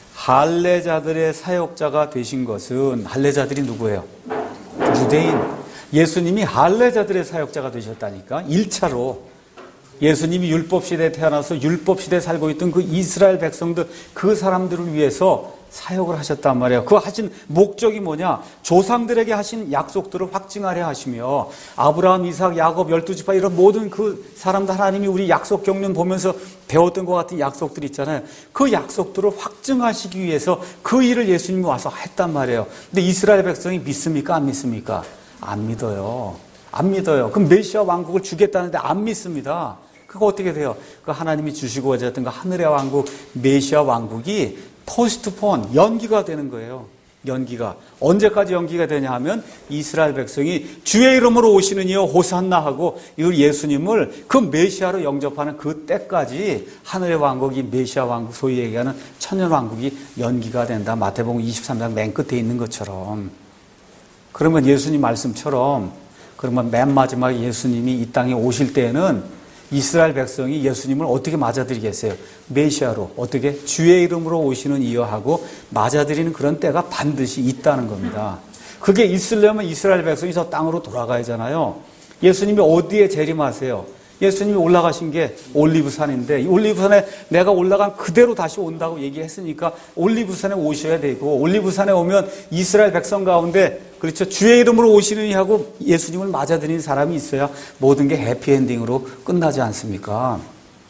할례자들의 사역자가 되신 것은, 할례자들이 누구예요? 유대인. 예수님이 할례자들의 사역자가 되셨다니까. 일 차로 예수님이 율법시대에 태어나서 율법시대에 살고 있던 그 이스라엘 백성들, 그 사람들을 위해서 사역을 하셨단 말이에요. 그 하신 목적이 뭐냐? 조상들에게 하신 약속들을 확증하려 하시며 아브라함, 이삭, 야곱, 열두 지파 이런 모든 그 사람들, 하나님이 우리 약속 경륜 보면서 배웠던 것 같은 약속들 있잖아요. 그 약속들을 확증하시기 위해서 그 일을 예수님이 와서 했단 말이에요. 근데 이스라엘 백성이 믿습니까? 안 믿습니까? 안 믿어요. 안 믿어요. 그럼 메시아 왕국을 주겠다는데 안 믿습니다. 그거 어떻게 돼요? 그 하나님이 주시고자 했던 그 하늘의 왕국, 메시아 왕국이 포스트폰, 연기가 되는 거예요. 연기가. 언제까지 연기가 되냐 하면 이스라엘 백성이 주의 이름으로 오시는 이여 호산나 하고 이 예수님을 그 메시아로 영접하는 그 때까지 하늘의 왕국이 메시아 왕국, 소위 얘기하는 천년 왕국이 연기가 된다. 마태복음 이십삼 장 맨 끝에 있는 것처럼. 그러면 예수님 말씀처럼, 그러면 맨 마지막에 예수님이 이 땅에 오실 때에는 이스라엘 백성이 예수님을 어떻게 맞아들이겠어요? 메시아로. 어떻게? 주의 이름으로 오시는 이여 하고 맞아들이는 그런 때가 반드시 있다는 겁니다. 그게 있으려면 이스라엘 백성이 저 땅으로 돌아가야 하잖아요. 예수님이 어디에 재림하세요? 예수님이 올라가신 게 올리브산인데, 이 올리브산에 내가 올라간 그대로 다시 온다고 얘기했으니까 올리브산에 오셔야 되고, 올리브산에 오면 이스라엘 백성 가운데, 그렇죠, 주의 이름으로 오시느니 하고 예수님을 맞아들이는 사람이 있어야 모든 게 해피엔딩으로 끝나지 않습니까?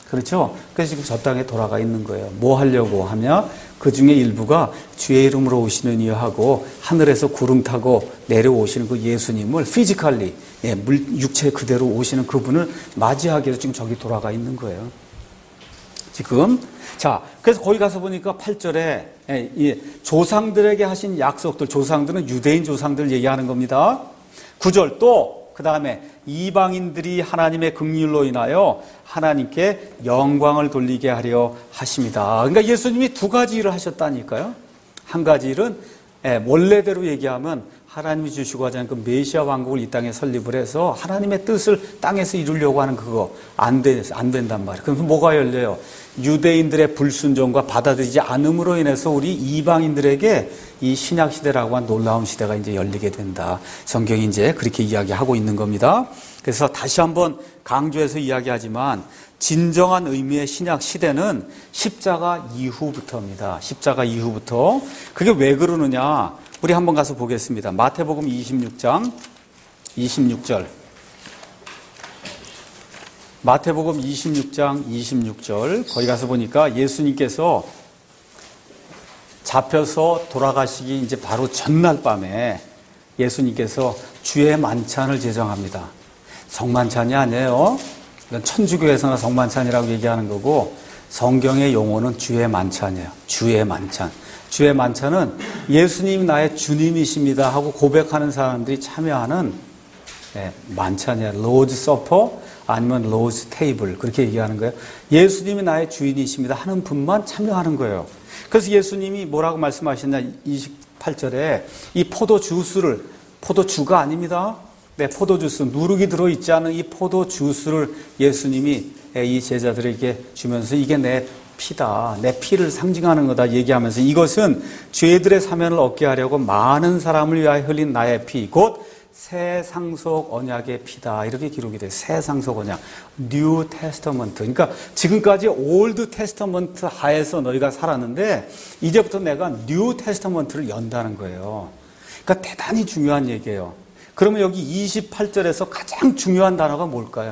그렇죠? 그래서 지금 저 땅에 돌아가 있는 거예요. 뭐 하려고 하면 그 중에 일부가 주의 이름으로 오시는 이여 하고 하늘에서 구름 타고 내려오시는 그 예수님을 피지컬리, 예, 물, 육체 그대로 오시는 그분을 맞이하기 위해서 지금 저기 돌아가 있는 거예요. 지금. 자, 그래서 거기 가서 보니까 팔 절에 예, 예, 조상들에게 하신 약속들, 조상들은 유대인 조상들 얘기하는 겁니다. 구 절 또 그 다음에 이방인들이 하나님의 긍휼로 인하여 하나님께 영광을 돌리게 하려 하십니다. 그러니까 예수님이 두 가지 일을 하셨다니까요. 한 가지 일은 원래대로 얘기하면 하나님이 주시고 하자는 그 메시아 왕국을 이 땅에 설립을 해서 하나님의 뜻을 땅에서 이루려고 하는 그거 안 돼, 안 된단 말이에요. 그럼 뭐가 열려요? 유대인들의 불순종과 받아들이지 않음으로 인해서 우리 이방인들에게 이 신약 시대라고 한 놀라운 시대가 이제 열리게 된다. 성경이 이제 그렇게 이야기하고 있는 겁니다. 그래서 다시 한번 강조해서 이야기하지만 진정한 의미의 신약 시대는 십자가 이후부터입니다. 십자가 이후부터. 그게 왜 그러느냐? 우리 한번 가서 보겠습니다. 마태복음 이십육 장 이십육 절. 마태복음 이십육 장 이십육 절. 거기 가서 보니까 예수님께서 잡혀서 돌아가시기 이제 바로 전날 밤에 예수님께서 주의 만찬을 제정합니다. 성만찬이 아니에요. 이건 천주교에서나 성만찬이라고 얘기하는 거고 성경의 용어는 주의 만찬이에요. 주의 만찬. 주의 만찬은 예수님이 나의 주님이십니다 하고 고백하는 사람들이 참여하는 예, 만찬이에요. 로즈 서퍼 아니면 로즈 테이블 그렇게 얘기하는 거예요. 예수님이 나의 주인이십니다 하는 분만 참여하는 거예요. 그래서 예수님이 뭐라고 말씀하셨냐 이십팔 절에 이 포도주스를 포도주가 아닙니다. 네, 포도주스 누룩이 들어있지 않은 이 포도주스를 예수님이 이 제자들에게 주면서 이게 내 피다. 내 피를 상징하는 거다 얘기하면서 이것은 죄들의 사면을 얻게 하려고 많은 사람을 위하여 흘린 나의 피, 곧 새 상속 언약의 피다. 이렇게 기록이 돼요. 새 상속 언약. 뉴 테스터먼트. 그러니까 지금까지 올드 테스터먼트 하에서 너희가 살았는데 이제부터 내가 뉴 테스터먼트를 연다는 거예요. 그러니까 대단히 중요한 얘기예요. 그러면 여기 이십팔 절에서 가장 중요한 단어가 뭘까요?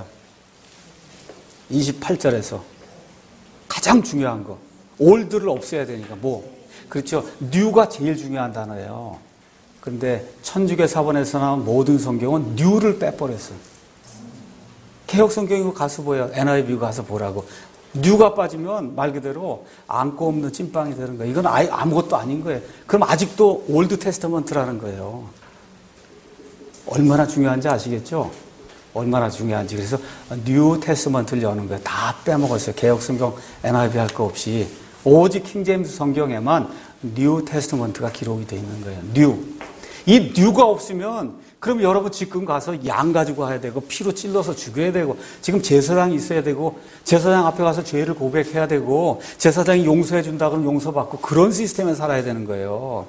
이십팔 절에서 가장 중요한 거. 올드를 없애야 되니까 뭐. 그렇죠. 뉴가 제일 중요한 단어예요. 그런데 천주교 사본에서 나온 모든 성경은 뉴를 빼버렸어요. 개혁 성경이고 가서 보여. 엔아이브이 가서 보라고. 뉴가 빠지면 말 그대로 안고 없는 찐빵이 되는 거예요. 이건 아예 아무것도 아닌 거예요. 그럼 아직도 올드 테스터먼트라는 거예요. 얼마나 중요한지 아시겠죠? 얼마나 중요한지. 그래서 뉴 테스터먼트를 여는 거예요. 다 빼먹었어요. 개혁 성경 엔아이브이 할 거 없이 오직 킹제임스 성경에만 뉴 테스터먼트가 기록이 되어 있는 거예요. 뉴. 이 뉴가 없으면 그럼 여러분 지금 가서 양 가지고 가야 되고 피로 찔러서 죽여야 되고 지금 제사장이 있어야 되고 제사장 앞에 가서 죄를 고백해야 되고 제사장이 용서해 준다 그러면 용서받고 그런 시스템에 살아야 되는 거예요.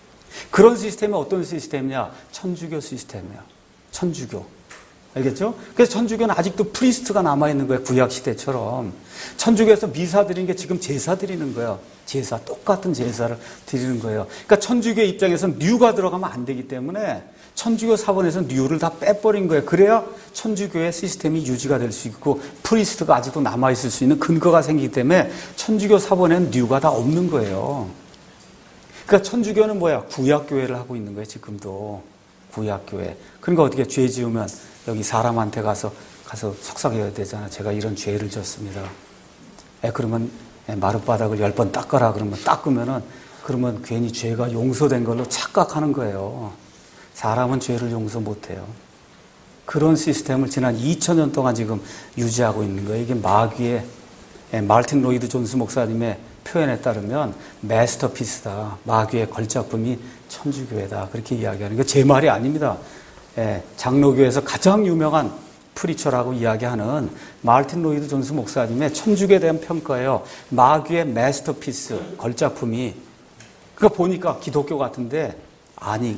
그런 시스템이 어떤 시스템이냐? 천주교 시스템이에요. 천주교. 알겠죠? 그래서 천주교는 아직도 프리스트가 남아있는 거예요. 구약시대처럼. 천주교에서 미사 드리는 게 지금 제사 드리는 거예요. 제사, 똑같은 제사를 드리는 거예요. 그러니까 천주교 입장에서는 뉴가 들어가면 안 되기 때문에 천주교 사본에서 뉴를 다 빼버린 거예요. 그래야 천주교의 시스템이 유지가 될 수 있고 프리스트가 아직도 남아있을 수 있는 근거가 생기기 때문에 천주교 사본에는 뉴가 다 없는 거예요. 그러니까 천주교는 뭐야? 구약교회를 하고 있는 거예요. 지금도. 구약교회. 그러니까 어떻게 죄 지으면 여기 사람한테 가서 가서 속삭여야 되잖아. 제가 이런 죄를 졌습니다. 에, 그러면 마룻바닥을 열 번 닦아라 그러면 닦으면은 그러면 괜히 죄가 용서된 걸로 착각하는 거예요. 사람은 죄를 용서 못해요. 그런 시스템을 지난 이천 년 동안 지금 유지하고 있는 거예요. 이게 마귀의 말틴 로이드 존스 목사님의 표현에 따르면 마스터피스다. 마귀의 걸작품이 천주교회다. 그렇게 이야기하는 게 제 말이 아닙니다. 예, 장로교에서 가장 유명한 프리처라고 이야기하는 말틴 로이드 존스 목사님의 천주교에 대한 평가예요. 마귀의 마스터피스, 걸작품이. 그러니까 보니까 기독교 같은데 아닌,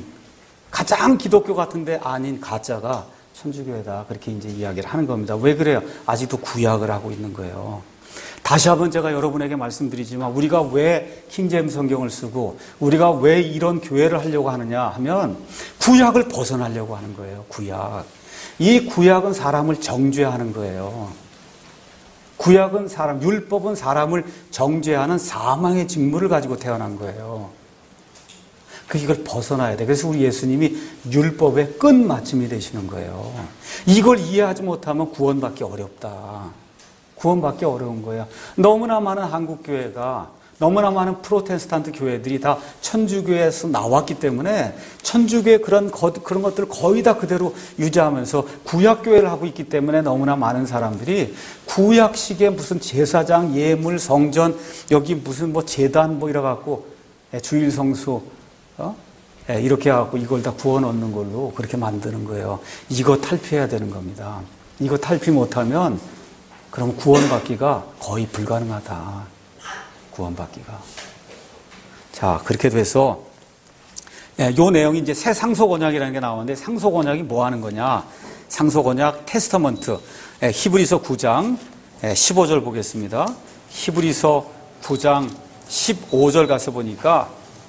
가장 기독교 같은데 아닌 가짜가 천주교회다. 그렇게 이제 이야기를 하는 겁니다. 왜 그래요? 아직도 구약을 하고 있는 거예요. 다시 한번 제가 여러분에게 말씀드리지만 우리가 왜 킹제임스 성경을 쓰고 우리가 왜 이런 교회를 하려고 하느냐 하면 구약을 벗어나려고 하는 거예요. 구약. 이 구약은 사람을 정죄하는 거예요. 구약은 사람, 율법은 사람을 정죄하는 사망의 직무를 가지고 태어난 거예요. 그 이걸 벗어나야 돼. 그래서 우리 예수님이 율법의 끝마침이 되시는 거예요. 이걸 이해하지 못하면 구원받기 어렵다. 구원받기 어려운 거예요. 너무나 많은 한국 교회가, 너무나 많은 프로테스탄트 교회들이 다 천주교에서 나왔기 때문에 천주교의 그런, 그런 것들을 거의 다 그대로 유지하면서 구약교회를 하고 있기 때문에 너무나 많은 사람들이 구약식의 무슨 제사장, 예물, 성전, 여기 무슨 뭐 제단 뭐 이래갖고 주일 성수, 어? 이렇게 해갖고 이걸 다 구원 얻는 걸로 그렇게 만드는 거예요. 이거 탈피해야 되는 겁니다. 이거 탈피 못하면 그럼 구원받기가 거의 불가능하다. 구원받기가. 자, 그렇게 돼서 요 내용이 이제 새 상속언약이라는 게 나오는데 상속언약이 뭐 하는 거냐? 상속언약 테스터먼트. 히브리서 구 장 십오 절 보겠습니다. 히브리서 구 장 십오 절 가서 보니까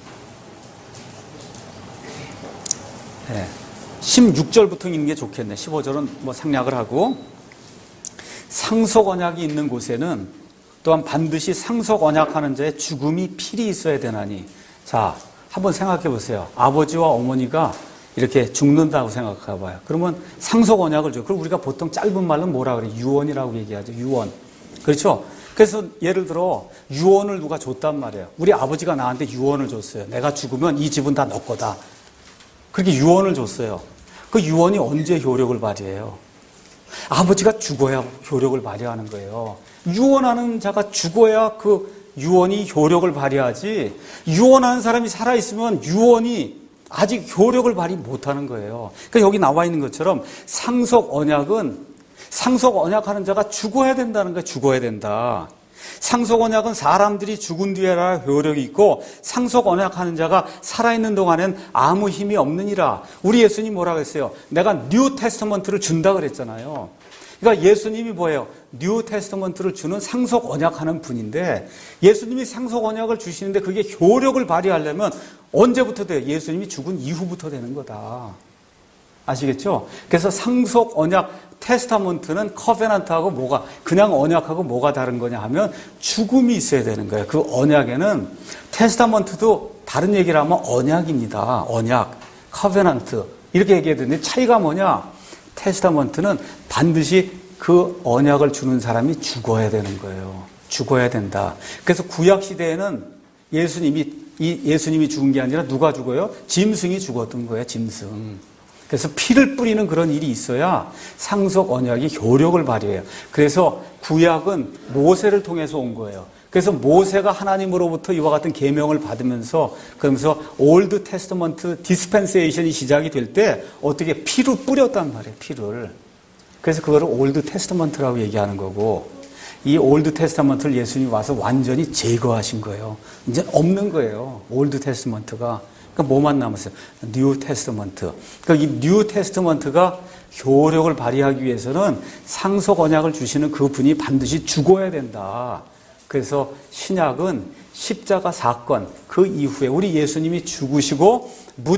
십육 절부터 읽는 게 좋겠네. 십오 절은 뭐 생략을 하고 상속 언약이 있는 곳에는 또한 반드시 상속 언약하는 자의 죽음이 필히 있어야 되나니. 자, 한번 생각해 보세요. 아버지와 어머니가 이렇게 죽는다고 생각해 봐요. 그러면 상속 언약을 줘요. 그럼 우리가 보통 짧은 말로 뭐라 그래요? 유언이라고 얘기하죠. 유언. 그렇죠? 그래서 예를 들어 유언을 누가 줬단 말이에요. 우리 아버지가 나한테 유언을 줬어요. 내가 죽으면 이 집은 다 너 거다. 그렇게 유언을 줬어요. 그 유언이 언제 효력을 발휘해요? 아버지가 죽어야 효력을 발휘하는 거예요. 유언하는 자가 죽어야 그 유언이 효력을 발휘하지, 유언하는 사람이 살아있으면 유언이 아직 효력을 발휘 못하는 거예요. 그러니까 여기 나와 있는 것처럼 상속 언약은, 상속 언약하는 자가 죽어야 된다는 거예요. 죽어야 된다. 상속 언약은 사람들이 죽은 뒤에라 효력이 있고 상속 언약하는 자가 살아있는 동안엔 아무 힘이 없느니라. 우리 예수님 뭐라고 했어요? 내가 뉴 테스터먼트를 준다 그랬잖아요. 그러니까 예수님이 뭐예요? 뉴 테스터먼트를 주는 상속 언약하는 분인데 예수님이 상속 언약을 주시는데 그게 효력을 발휘하려면 언제부터 돼요? 예수님이 죽은 이후부터 되는 거다. 아시겠죠? 그래서 상속 언약 테스타먼트는 커베넌트하고 뭐가, 그냥 언약하고 뭐가 다른 거냐 하면 죽음이 있어야 되는 거예요. 그 언약에는 테스타먼트도 다른 얘기를 하면 언약입니다. 언약, 커베넌트 이렇게 얘기해야 되는데 차이가 뭐냐? 테스타먼트는 반드시 그 언약을 주는 사람이 죽어야 되는 거예요. 죽어야 된다. 그래서 구약 시대에는 예수님이 이 예수님이 죽은 게 아니라 누가 죽어요? 짐승이 죽었던 거예요. 짐승. 그래서 피를 뿌리는 그런 일이 있어야 상속 언약이 효력을 발휘해요. 그래서 구약은 모세를 통해서 온 거예요. 그래서 모세가 하나님으로부터 이와 같은 계명을 받으면서 그러면서 올드 테스터먼트 디스펜세이션이 시작이 될 때 어떻게 피를 뿌렸단 말이에요. 피를. 그래서 그거를 올드 테스터먼트라고 얘기하는 거고 이 올드 테스터먼트를 예수님이 와서 완전히 제거하신 거예요. 이제 없는 거예요. 올드 테스터먼트가. 그러니까 뭐만 남았어요? 뉴 테스터먼트. 그러니까 이 뉴 테스터먼트가 효력을 발휘하기 위해서는 상속 언약을 주시는 그 분이 반드시 죽어야 된다. 그래서 신약은 십자가 사건, 그 이후에 우리 예수님이 죽으시고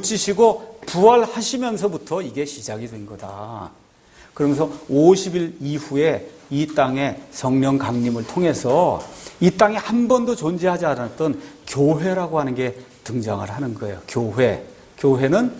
묻히시고 부활하시면서부터 이게 시작이 된 거다. 그러면서 오십 일 이후에 이 땅에 성령 강림을 통해서 이 땅에 한 번도 존재하지 않았던 교회라고 하는 게 등장을 하는 거예요. 교회. 교회는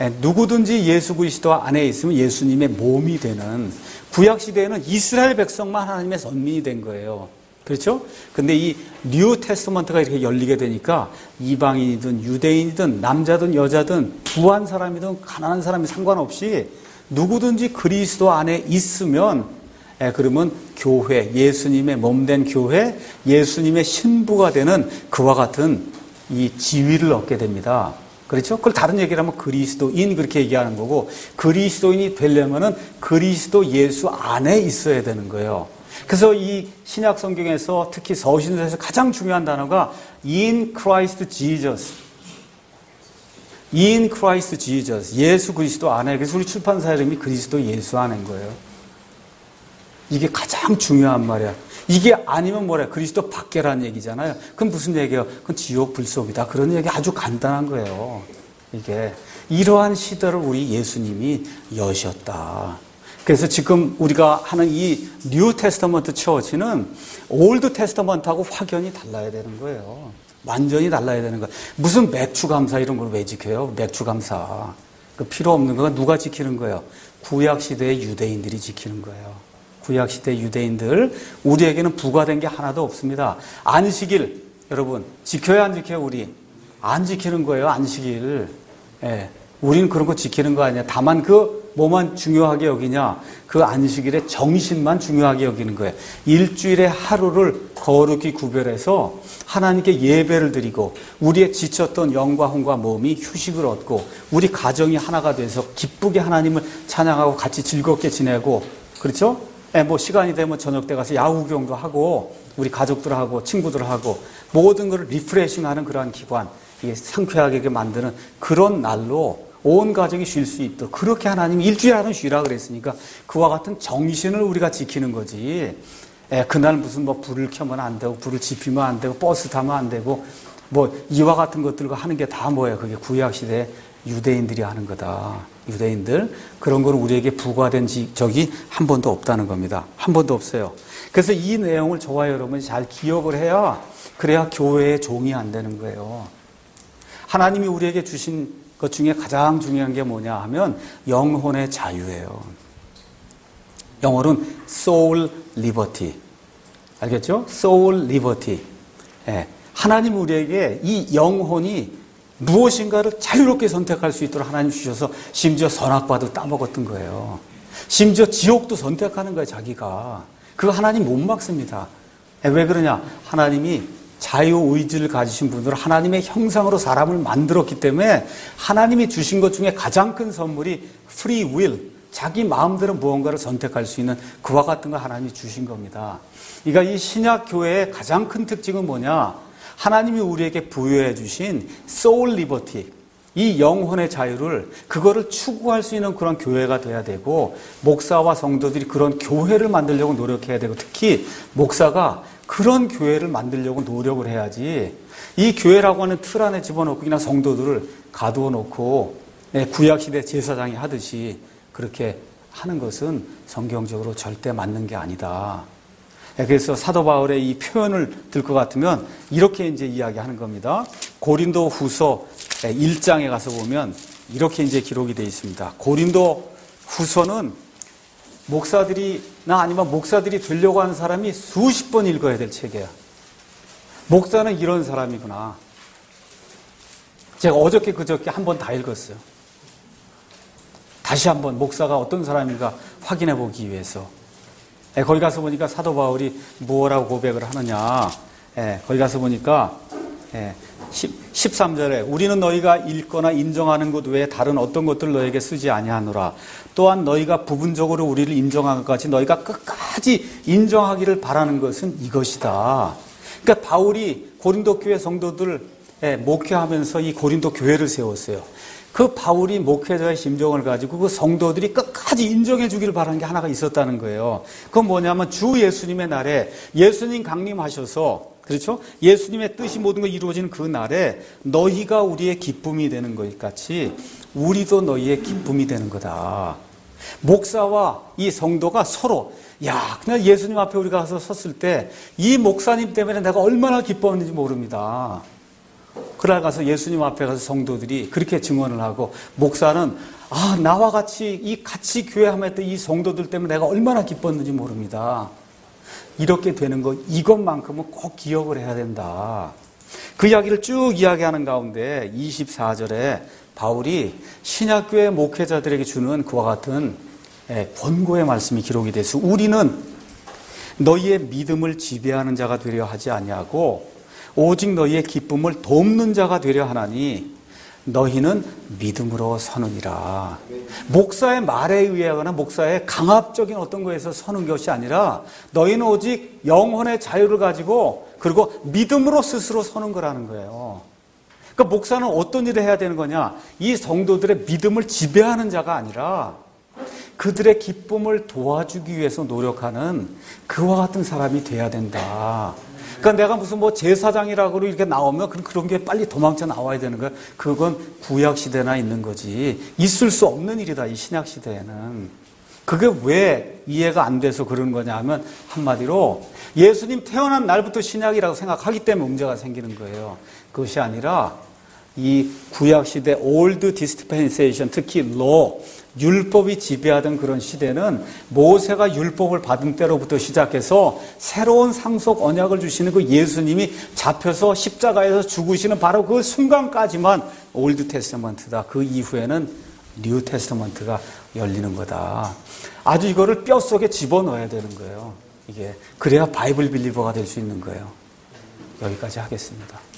누구든지 예수 그리스도 안에 있으면 예수님의 몸이 되는, 구약 시대에는 이스라엘 백성만 하나님의 선민이 된 거예요. 그렇죠? 근데 이 뉴 테스터먼트가 이렇게 열리게 되니까 이방인이든 유대인이든 남자든 여자든 부한 사람이든 가난한 사람이 상관없이 누구든지 그리스도 안에 있으면 예, 그러면 교회, 예수님의 몸된 교회, 예수님의 신부가 되는 그와 같은 이 지위를 얻게 됩니다. 그렇죠? 그걸 다른 얘기를 하면 그리스도인 그렇게 얘기하는 거고, 그리스도인이 되려면은 그리스도 예수 안에 있어야 되는 거예요. 그래서 이 신약 성경에서 특히 서신서에서 가장 중요한 단어가 in Christ Jesus. in Christ Jesus. 예수 그리스도 안에. 그래서 우리 출판사 이름이 그리스도 예수 안인 거예요. 이게 가장 중요한 말이야. 이게 아니면 뭐래? 그리스도 밖에라는 얘기잖아요. 그럼 무슨 얘기예요? 그건 지옥 불속이다. 그런 얘기 아주 간단한 거예요. 이게 이러한 시대를 우리 예수님이 여셨다. 그래서 지금 우리가 하는 이 뉴 테스터먼트 처치는 올드 테스터먼트하고 확연히 달라야 되는 거예요. 완전히 달라야 되는 거예요. 무슨 맥주 감사 이런 걸 왜 지켜요? 맥주 감사. 그 필요 없는 거 누가 지키는 거예요? 구약 시대의 유대인들이 지키는 거예요. 구약 시대 유대인들, 우리에게는 부과된 게 하나도 없습니다. 안식일 여러분 지켜야 안 지켜요? 우리 안 지키는 거예요. 안식일. 예, 우리는 그런 거 지키는 거 아니야. 다만 그 뭐만 중요하게 여기냐? 그 안식일의 정신만 중요하게 여기는 거예요. 일주일의 하루를 거룩히 구별해서 하나님께 예배를 드리고 우리의 지쳤던 영과 혼과 몸이 휴식을 얻고 우리 가정이 하나가 돼서 기쁘게 하나님을 찬양하고 같이 즐겁게 지내고 그렇죠? 예, 뭐 시간이 되면 저녁 때 가서 야구 구경도 하고 우리 가족들하고 친구들하고 모든 걸 리프레싱하는 그러한 기관, 이게 상쾌하게 만드는 그런 날로 온 가족이 쉴 수 있도록 그렇게 하나님이 일주일에 하루 쉬라 그랬으니까 그와 같은 정신을 우리가 지키는 거지. 예, 그날 무슨 뭐 불을 켜면 안 되고 불을 지피면 안 되고 버스 타면 안 되고 뭐 이와 같은 것들과 하는 게 다 뭐예요? 그게 구약시대 유대인들이 하는 거다. 유대인들 그런 건 우리에게 부과된 적이 한 번도 없다는 겁니다. 한 번도 없어요. 그래서 이 내용을 저와 여러분이 잘 기억을 해야 그래야 교회의 종이 안 되는 거예요. 하나님이 우리에게 주신 것 중에 가장 중요한 게 뭐냐 하면 영혼의 자유예요. 영어로는 soul liberty. 알겠죠? soul liberty. 예. 하나님 우리에게 이 영혼이 무엇인가를 자유롭게 선택할 수 있도록 하나님 주셔서 심지어 선악과도 따먹었던 거예요. 심지어 지옥도 선택하는 거예요, 자기가. 그거 하나님 못 막습니다. 예, 왜 그러냐? 하나님이 자유의지를 가지신 분으로 하나님의 형상으로 사람을 만들었기 때문에 하나님이 주신 것 중에 가장 큰 선물이 free will, 자기 마음대로 무언가를 선택할 수 있는 그와 같은 걸 하나님이 주신 겁니다. 그러니까 이 신약교회의 가장 큰 특징은 뭐냐? 하나님이 우리에게 부여해 주신 soul liberty, 이 영혼의 자유를 그거를 추구할 수 있는 그런 교회가 돼야 되고 목사와 성도들이 그런 교회를 만들려고 노력해야 되고 특히 목사가 그런 교회를 만들려고 노력을 해야지 이 교회라고 하는 틀 안에 집어넣고 그냥 성도들을 가두어 놓고 구약시대 제사장이 하듯이 그렇게 하는 것은 성경적으로 절대 맞는 게 아니다. 그래서 사도 바울의 이 표현을 들 것 같으면 이렇게 이제 이야기하는 겁니다. 고린도 후서 일 장에 가서 보면 이렇게 이제 기록이 되어 있습니다. 고린도 후서는 목사들이나 아니면 목사들이 되려고 하는 사람이 수십 번 읽어야 될 책이에요. 목사는 이런 사람이구나. 제가 어저께 그저께 한 번 다 읽었어요. 다시 한번 목사가 어떤 사람인가 확인해 보기 위해서. 예, 거기 가서 보니까 사도 바울이 뭐라고 고백을 하느냐. 예, 거기 가서 보니까 예, 십삼 절에 우리는 너희가 읽거나 인정하는 것 외에 다른 어떤 것들 너에게 쓰지 아니하노라. 또한 너희가 부분적으로 우리를 인정한 것 같이 너희가 끝까지 인정하기를 바라는 것은 이것이다. 그러니까 바울이 고린도 교회 성도들 목회하면서 이 고린도 교회를 세웠어요. 그 바울이 목회자의 심정을 가지고 그 성도들이 끝까지 인정해 주기를 바라는 게 하나가 있었다는 거예요. 그건 뭐냐면 주 예수님의 날에 예수님 강림하셔서 그렇죠? 예수님의 뜻이 모든 걸 이루어지는 그 날에 너희가 우리의 기쁨이 되는 것 같이 우리도 너희의 기쁨이 되는 거다. 목사와 이 성도가 서로 야, 그냥 예수님 앞에 우리가 가서 섰을 때 이 목사님 때문에 내가 얼마나 기뻐했는지 모릅니다. 그날 가서 예수님 앞에 가서 성도들이 그렇게 증언을 하고 목사는 아, 나와 같이 이 같이 교회하면서 이 성도들 때문에 내가 얼마나 기뻤는지 모릅니다. 이렇게 되는 거 이것만큼은 꼭 기억을 해야 된다. 그 이야기를 쭉 이야기하는 가운데 이십사 절에 바울이 신약교회 목회자들에게 주는 그와 같은 권고의 말씀이 기록이 돼서 우리는 너희의 믿음을 지배하는 자가 되려 하지 아니하고 오직 너희의 기쁨을 돕는 자가 되려 하나니 너희는 믿음으로 서느니라. 목사의 말에 의하거나 목사의 강압적인 어떤 거에서 서는 것이 아니라 너희는 오직 영혼의 자유를 가지고 그리고 믿음으로 스스로 서는 거라는 거예요. 그러니까 목사는 어떤 일을 해야 되는 거냐? 이 성도들의 믿음을 지배하는 자가 아니라 그들의 기쁨을 도와주기 위해서 노력하는 그와 같은 사람이 돼야 된다. 그러니까 내가 무슨 뭐 제사장이라고 이렇게 나오면 그런 게 빨리 도망쳐 나와야 되는 거야. 그건 구약 시대나 있는 거지. 있을 수 없는 일이다, 이 신약 시대에는. 그게 왜 이해가 안 돼서 그러는 거냐 하면 한마디로 예수님 태어난 날부터 신약이라고 생각하기 때문에 문제가 생기는 거예요. 그것이 아니라 이 구약시대 올드 디스펜세이션, 특히 로, 율법이 지배하던 그런 시대는 모세가 율법을 받은 때로부터 시작해서 새로운 상속 언약을 주시는 그 예수님이 잡혀서 십자가에서 죽으시는 바로 그 순간까지만 올드 테스터먼트다. 그 이후에는 뉴 테스터먼트가 열리는 거다. 아주 이거를 뼛속에 집어넣어야 되는 거예요. 이게 그래야 바이블 빌리버가 될 수 있는 거예요. 여기까지 하겠습니다.